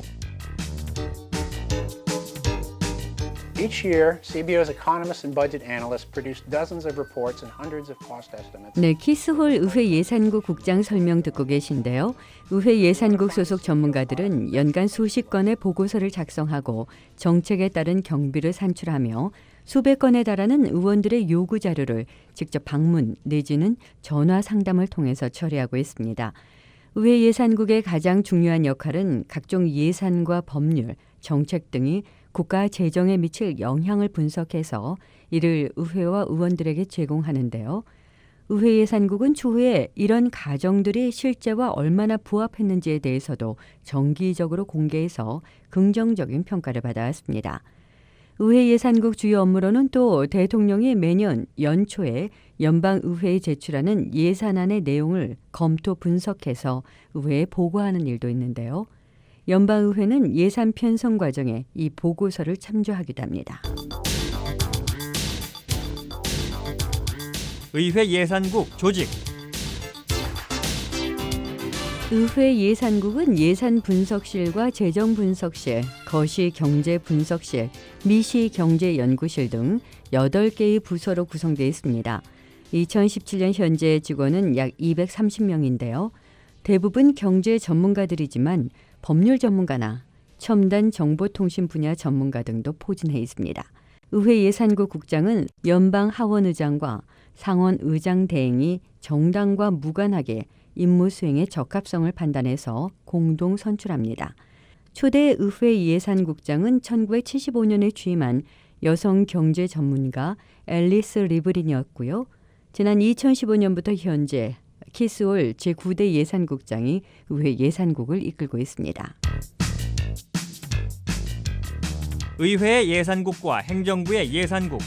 Each year, CBO's economists and budget analysts produce dozens of reports and hundreds of cost estimates. 네, 키스홀 의회 예산국 국장 설명 듣고 계신데요. 의회 예산국 소속 전문가들은 연간 수십 건의 보고서를 작성하고 정책에 따른 경비를 산출하며 수백 건에 달하는 의원들의 요구 자료를 직접 방문 내지는 전화 상담을 통해서 처리하고 있습니다. 의회 예산국의 가장 중요한 역할은 각종 예산과 법률, 정책 등이 국가 재정에 미칠 영향을 분석해서 이를 의회와 의원들에게 제공하는데요. 의회 예산국은 추후에 이런 가정들이 실제와 얼마나 부합했는지에 대해서도 정기적으로 공개해서 긍정적인 평가를 받아왔습니다. 의회 예산국 주요 업무로는 또 대통령이 매년 연초에 연방의회에 제출하는 예산안의 내용을 검토 분석해서 의회에 보고하는 일도 있는데요. 연방의회는 예산 편성 과정에 이 보고서를 참조하기도 합니다. 의회 예산국 조직. 의회 예산국은 예산 분석실과 재정 분석실, 거시 경제 분석실, 미시 경제 연구실 등 8개의 부서로 구성되어 있습니다. 2017년 현재 직원은 약 230명인데요. 대부분 경제 전문가들이지만 법률 전문가나 첨단 정보통신 분야 전문가 등도 포진해 있습니다. 의회 예산국 국장은 연방 하원 의장과 상원 의장 대행이 정당과 무관하게 임무 수행의 적합성을 판단해서 공동 선출합니다. 초대 의회 예산국장은 1975년에 취임한 여성 경제 전문가 앨리스 리브린이었고요. 지난 2015년부터 현재 키스홀 제9대 예산국장이 의회 예산국을 이끌고 있습니다. 의회의 예산국과 행정부의 예산국.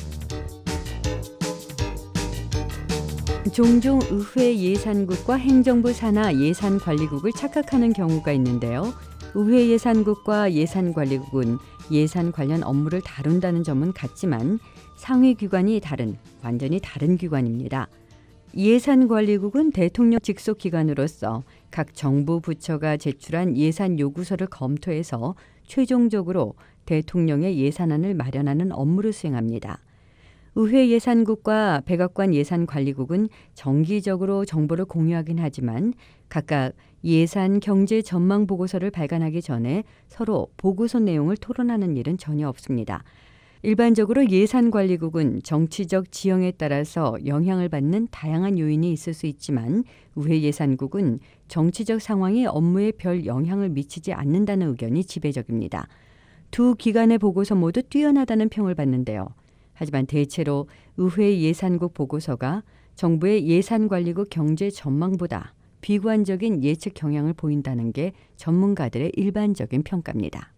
종종 의회 예산국과 행정부 산하 예산관리국을 착각하는 경우가 있는데요. 의회 예산국과 예산관리국은 예산 관련 업무를 다룬다는 점은 같지만 상위 기관이 완전히 다른 기관입니다. 예산관리국은 대통령 직속 기관으로서 각 정부 부처가 제출한 예산 요구서를 검토해서 최종적으로 대통령의 예산안을 마련하는 업무를 수행합니다. 의회 예산국과 백악관 예산관리국은 정기적으로 정보를 공유하긴 하지만 각각 예산 경제 전망 보고서를 발간하기 전에 서로 보고서 내용을 토론하는 일은 전혀 없습니다. 일반적으로 예산관리국은 정치적 지형에 따라서 영향을 받는 다양한 요인이 있을 수 있지만 의회 예산국은 정치적 상황이 업무에 별 영향을 미치지 않는다는 의견이 지배적입니다. 두 기관의 보고서 모두 뛰어나다는 평을 받는데요. 하지만 대체로 의회 예산국 보고서가 정부의 예산관리국 경제 전망보다 비관적인 예측 경향을 보인다는 게 전문가들의 일반적인 평가입니다.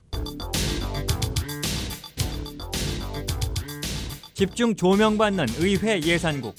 집중 조명받는 의회 예산국.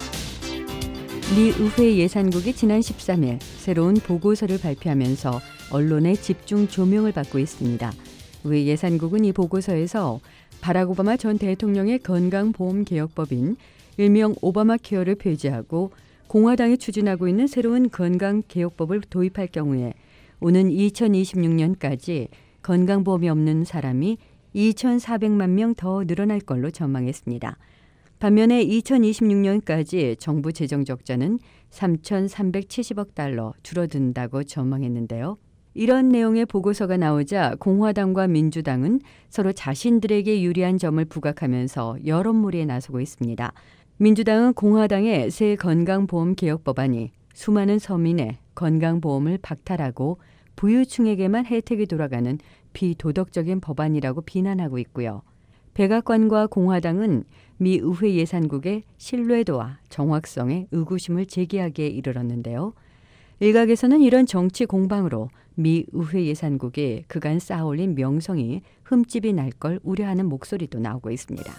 미 의회 예산국이 지난 13일 새로운 보고서를 발표하면서 언론의 집중 조명을 받고 있습니다. 의회 예산국은 이 보고서에서 바락 오바마 전 대통령의 건강보험개혁법인 일명 오바마 케어를 폐지하고 공화당이 추진하고 있는 새로운 건강개혁법을 도입할 경우에 오는 2026년까지 건강보험이 없는 사람이 2,400만 명 더 늘어날 걸로 전망했습니다. 반면에 2026년까지 정부 재정 적자는 3,370억 달러 줄어든다고 전망했는데요. 이런 내용의 보고서가 나오자 공화당과 민주당은 서로 자신들에게 유리한 점을 부각하면서 여론몰이에 나서고 있습니다. 민주당은 공화당의 새 건강보험 개혁 법안이 수많은 서민의 건강보험을 박탈하고 부유층에게만 혜택이 돌아가는 비도덕적인 법안이라고 비난하고 있고요. 백악관과 공화당은 미 의회 예산국의 신뢰도와 정확성에 의구심을 제기하기에 이르렀는데요. 일각에서는 이런 정치 공방으로 미 의회 예산국이 그간 쌓아올린 명성이 흠집이 날 걸 우려하는 목소리도 나오고 있습니다.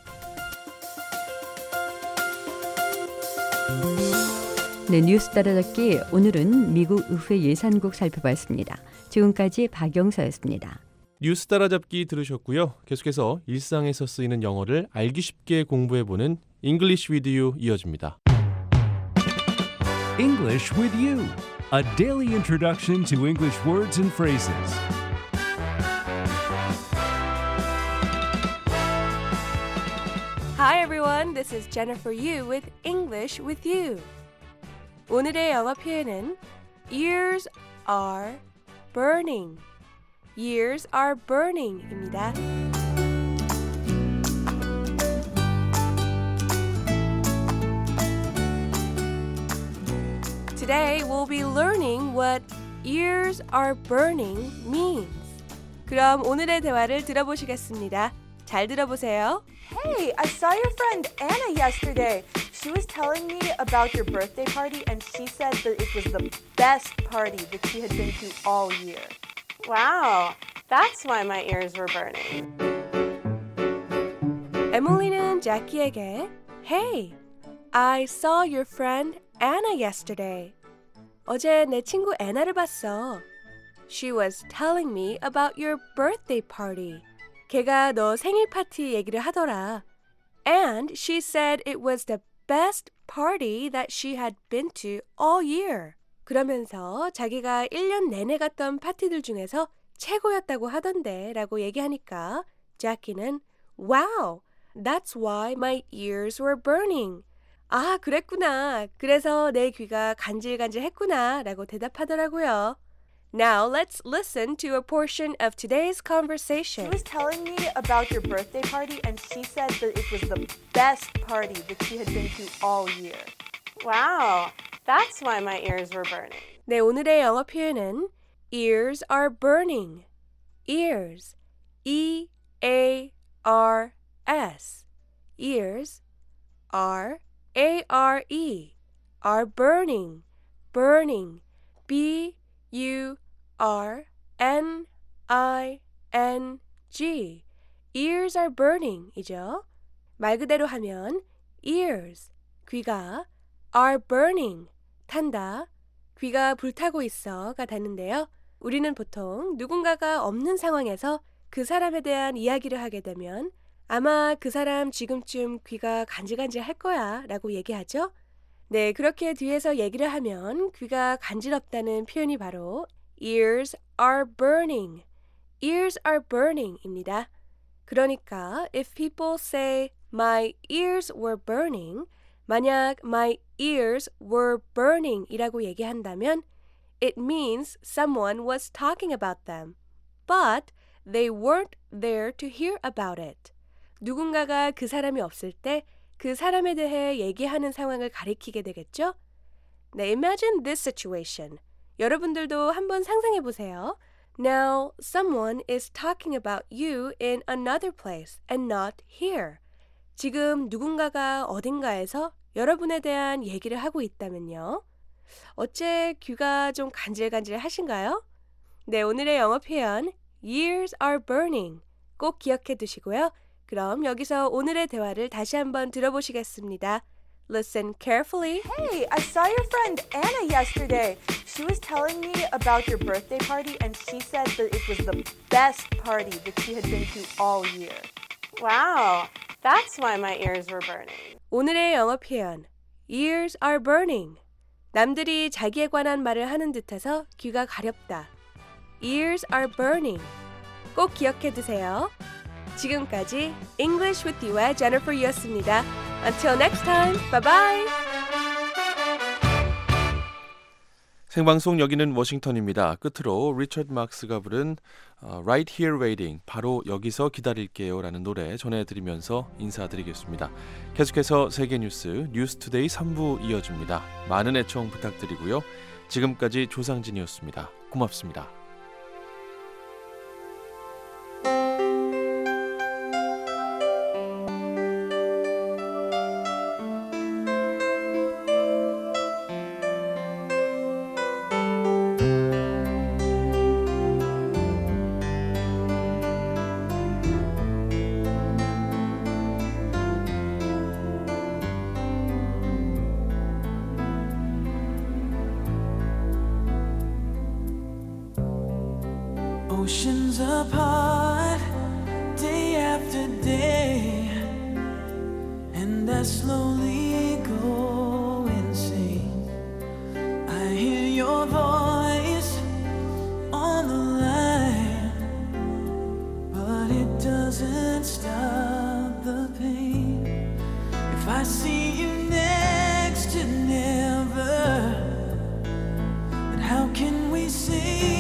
네, 뉴스 따라잡기 오늘은 미국 의회 예산국 살펴봤습니다. 지금까지 박영서였습니다. 뉴스 따라잡기 들으셨고요. 계속해서 일상에서 쓰이는 영어를 알기 쉽게 공부해보는 English with You 이어집니다. English with You, a daily introduction to English words and phrases. Hi everyone, this is Jennifer Yu with English with You. 오늘의 영어 표현은 Ears are burning. Ears are burning입니다. Today we'll be learning what ears are burning means. 그럼 오늘의 대화를 들어보시겠습니다. 잘 들어보세요. Hey, I saw your friend Anna yesterday. She was telling me about your birthday party and she said that it was the best party that she had been to all year. Wow, that's why my ears were burning. 에밀리는 자키에게 Hey, I saw your friend Anna yesterday. 어제 내 친구 애나를 봤어. She was telling me about your birthday party. 걔가 너 생일 파티 얘기를 하더라. And she said it was the best party that she had been to all year. 그러면서 자기가 1년 내내 갔던 파티들 중에서 최고였다고 하던데 라고 얘기하니까 자키는 Wow, that's why my ears were burning. 아, 그랬구나. 그래서 내 귀가 간질간질했구나 라고 대답하더라고요. Now let's listen to a portion of today's conversation. She was telling me about your birthday party and she said that it was the best party that she had been to all year. Wow, that's why my ears were burning. 네, 오늘의 영어 표현은 ears are burning. ears, E-A-R-S. ears, R-A-R-E, are burning, burning, B-U-R-N-I-N-G, ears are burning 이죠. 말 그대로 하면 ears, 귀가 are burning, 탄다, 귀가 불타고 있어가 되는데요. 우리는 보통 누군가가 없는 상황에서 그 사람에 대한 이야기를 하게 되면 아마 그 사람 지금쯤 귀가 간질간질할 거야 라고 얘기하죠. 네, 그렇게 뒤에서 얘기를 하면 귀가 간지럽다는 표현이 바로 ears are burning, ears are burning 입니다. 그러니까 if people say my ears were burning, 만약 my ears were burning 이라고 얘기한다면 it means someone was talking about them, but they weren't there to hear about it. 누군가가 그 사람이 없을 때 그 사람에 대해 얘기하는 상황을 가리키게 되겠죠? 네, imagine this situation. 여러분들도 한번 상상해 보세요. Now, someone is talking about you in another place and not here. 지금 누군가가 어딘가에서 여러분에 대한 얘기를 하고 있다면요. 어째 귀가 좀 간질간질 하신가요? 네, 오늘의 영어 표현 Ears are burning 꼭 기억해 두시고요. 그럼 여기서 오늘의 대화를 다시 한번 들어보시겠습니다. Listen carefully. Hey, I saw your friend Anna yesterday. She was telling me about your birthday party and she said that it was the best party that she had been to all year. Wow, that's why my ears were burning. 오늘의 영어 표현 Ears are burning. 남들이 자기에 관한 말을 하는 듯해서 귀가 가렵다. Ears are burning. 꼭 기억해 두세요. 지금까지 English with You의 Jennifer였습니다. Until next time, bye bye. 생방송 여기는 워싱턴입니다. 끝으로 리처드 마크스가 부른 Right Here Waiting, 바로 여기서 기다릴게요 라는 노래 전해드리면서 인사드리겠습니다. 계속해서 세계뉴스 뉴스투데이 3부 이어집니다. 많은 애청 부탁드리고요. 지금까지 조상진이었습니다. 고맙습니다. Oceans apart, day after day, and I slowly go insane. I hear your voice on the line, but it doesn't stop the pain. If I see you next to never, then how can we say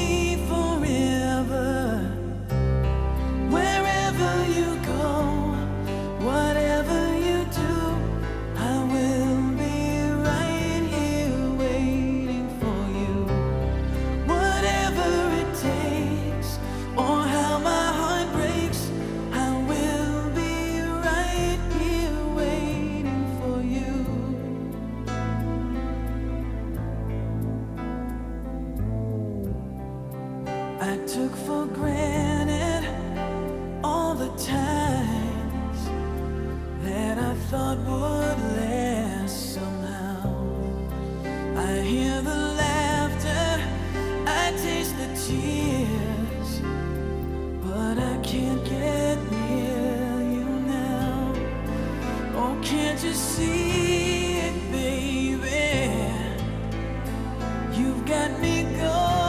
I took for granted all the times that I thought would last somehow. I hear the laughter, I taste the tears, but I can't get near you now. Oh, can't you see it, baby? You've got me going.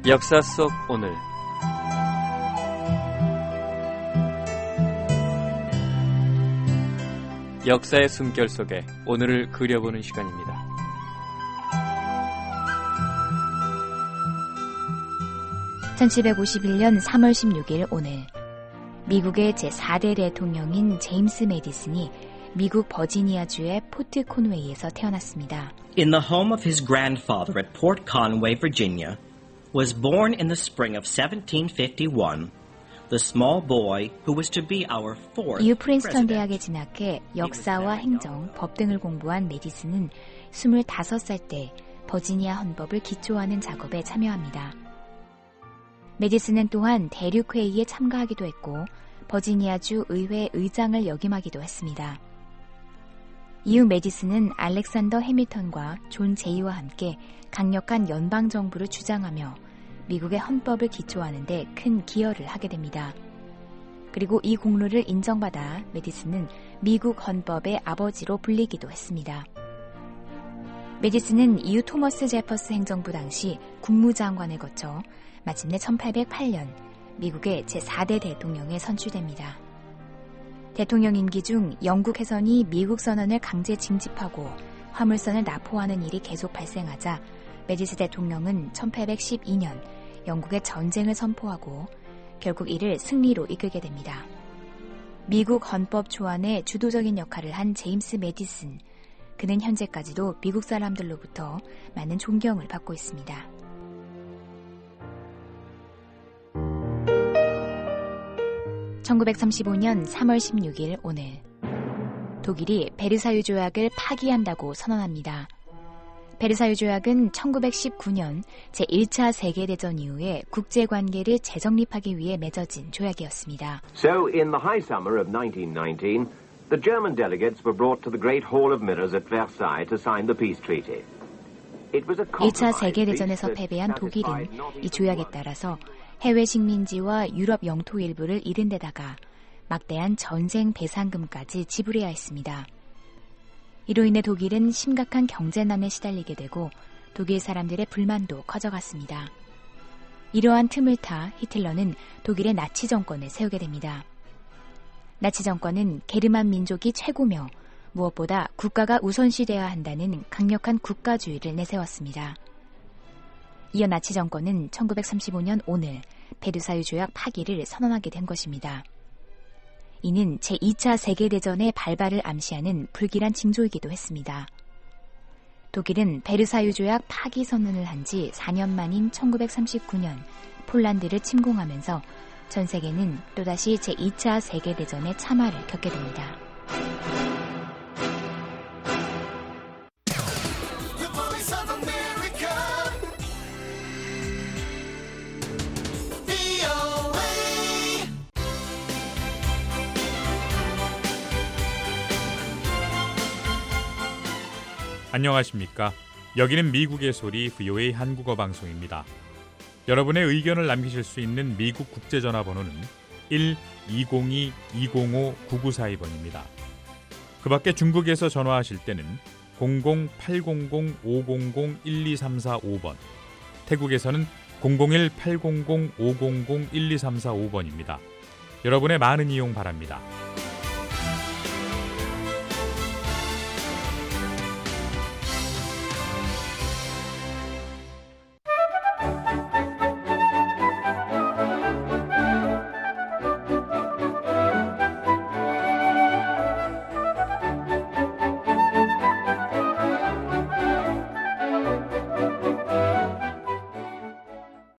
역사 속 오늘. 역사의 숨결 속에 오늘을 그려보는 시간입니다. (1751년 3월 16일) 오늘 미국의 제4대 대통령인 제임스 메디슨이 미국 버지니아주의 포트 콘웨이에서 태어났습니다. In the home of his grandfather at Port Conway, Virginia, was born in the spring of 1751, the small boy who was to be our fourth 이후 프린스턴 president. 대학에 진학해 역사와 행정, 법 등을 공부한 메디슨은 25살 때 버지니아 헌법을 기초하는 작업에 참여합니다. 메디슨은 또한 대륙회의에 참가하기도 했고 버지니아주 의회 의장을 역임하기도 했습니다. 이후 메디슨은 알렉산더 해밀턴과 존 제이와 함께 강력한 연방정부를 주장하며 미국의 헌법을 기초하는 데 큰 기여를 하게 됩니다. 그리고 이 공로를 인정받아 메디슨은 미국 헌법의 아버지로 불리기도 했습니다. 메디슨은 이후 토머스 제퍼스 행정부 당시 국무장관을 거쳐 마침내 1808년 미국의 제4대 대통령에 선출됩니다. 대통령 임기 중 영국 해선이 미국 선원을 강제 징집하고 화물선을 납포하는 일이 계속 발생하자 메디슨 대통령은 1812년 영국에 전쟁을 선포하고 결국 이를 승리로 이끌게 됩니다. 미국 헌법 초안에 주도적인 역할을 한 제임스 메디슨, 그는 현재까지도 미국 사람들로부터 많은 존경을 받고 있습니다. (1935년 3월 16일) 오늘 독일이 베르사유 조약을 파기한다고 선언합니다. 베르사유 조약은 1919년 제1차 세계대전 이후에 국제관계를 재정립하기 위해 맺어진 조약이었습니다. So in the high summer of 1919, the German delegates were brought to the Great Hall of Mirrors at Versailles to sign the peace treaty. 1차 세계대전에서 패배한 독일은 이 조약에 따라서 해외 식민지와 유럽 영토 일부를 잃은 데다가 막대한 전쟁 배상금까지 지불해야 했습니다. 이로 인해 독일은 심각한 경제난에 시달리게 되고 독일 사람들의 불만도 커져갔습니다. 이러한 틈을 타 히틀러는 독일의 나치 정권을 세우게 됩니다. 나치 정권은 게르만 민족이 최고며 무엇보다 국가가 우선시되어야 한다는 강력한 국가주의를 내세웠습니다. 이어 나치 정권은 1935년 오늘 베르사유 조약 파기를 선언하게 된 것입니다. 이는 제2차 세계대전의 발발을 암시하는 불길한 징조이기도 했습니다. 독일은 베르사유 조약 파기 선언을 한 지 4년 만인 1939년 폴란드를 침공하면서 전 세계는 또다시 제2차 세계대전의 참화를 겪게 됩니다. 안녕하십니까. 여기는 미국의 소리 VOA 한국어 방송입니다. 여러분의 의견을 남기실 수 있는 미국 국제전화번호는 1-202-205-9942번입니다. 그 밖에 중국에서 전화하실 때는 00800-500-12345번, 태국에서는 001-800-500-12345번입니다. 여러분의 많은 이용 바랍니다.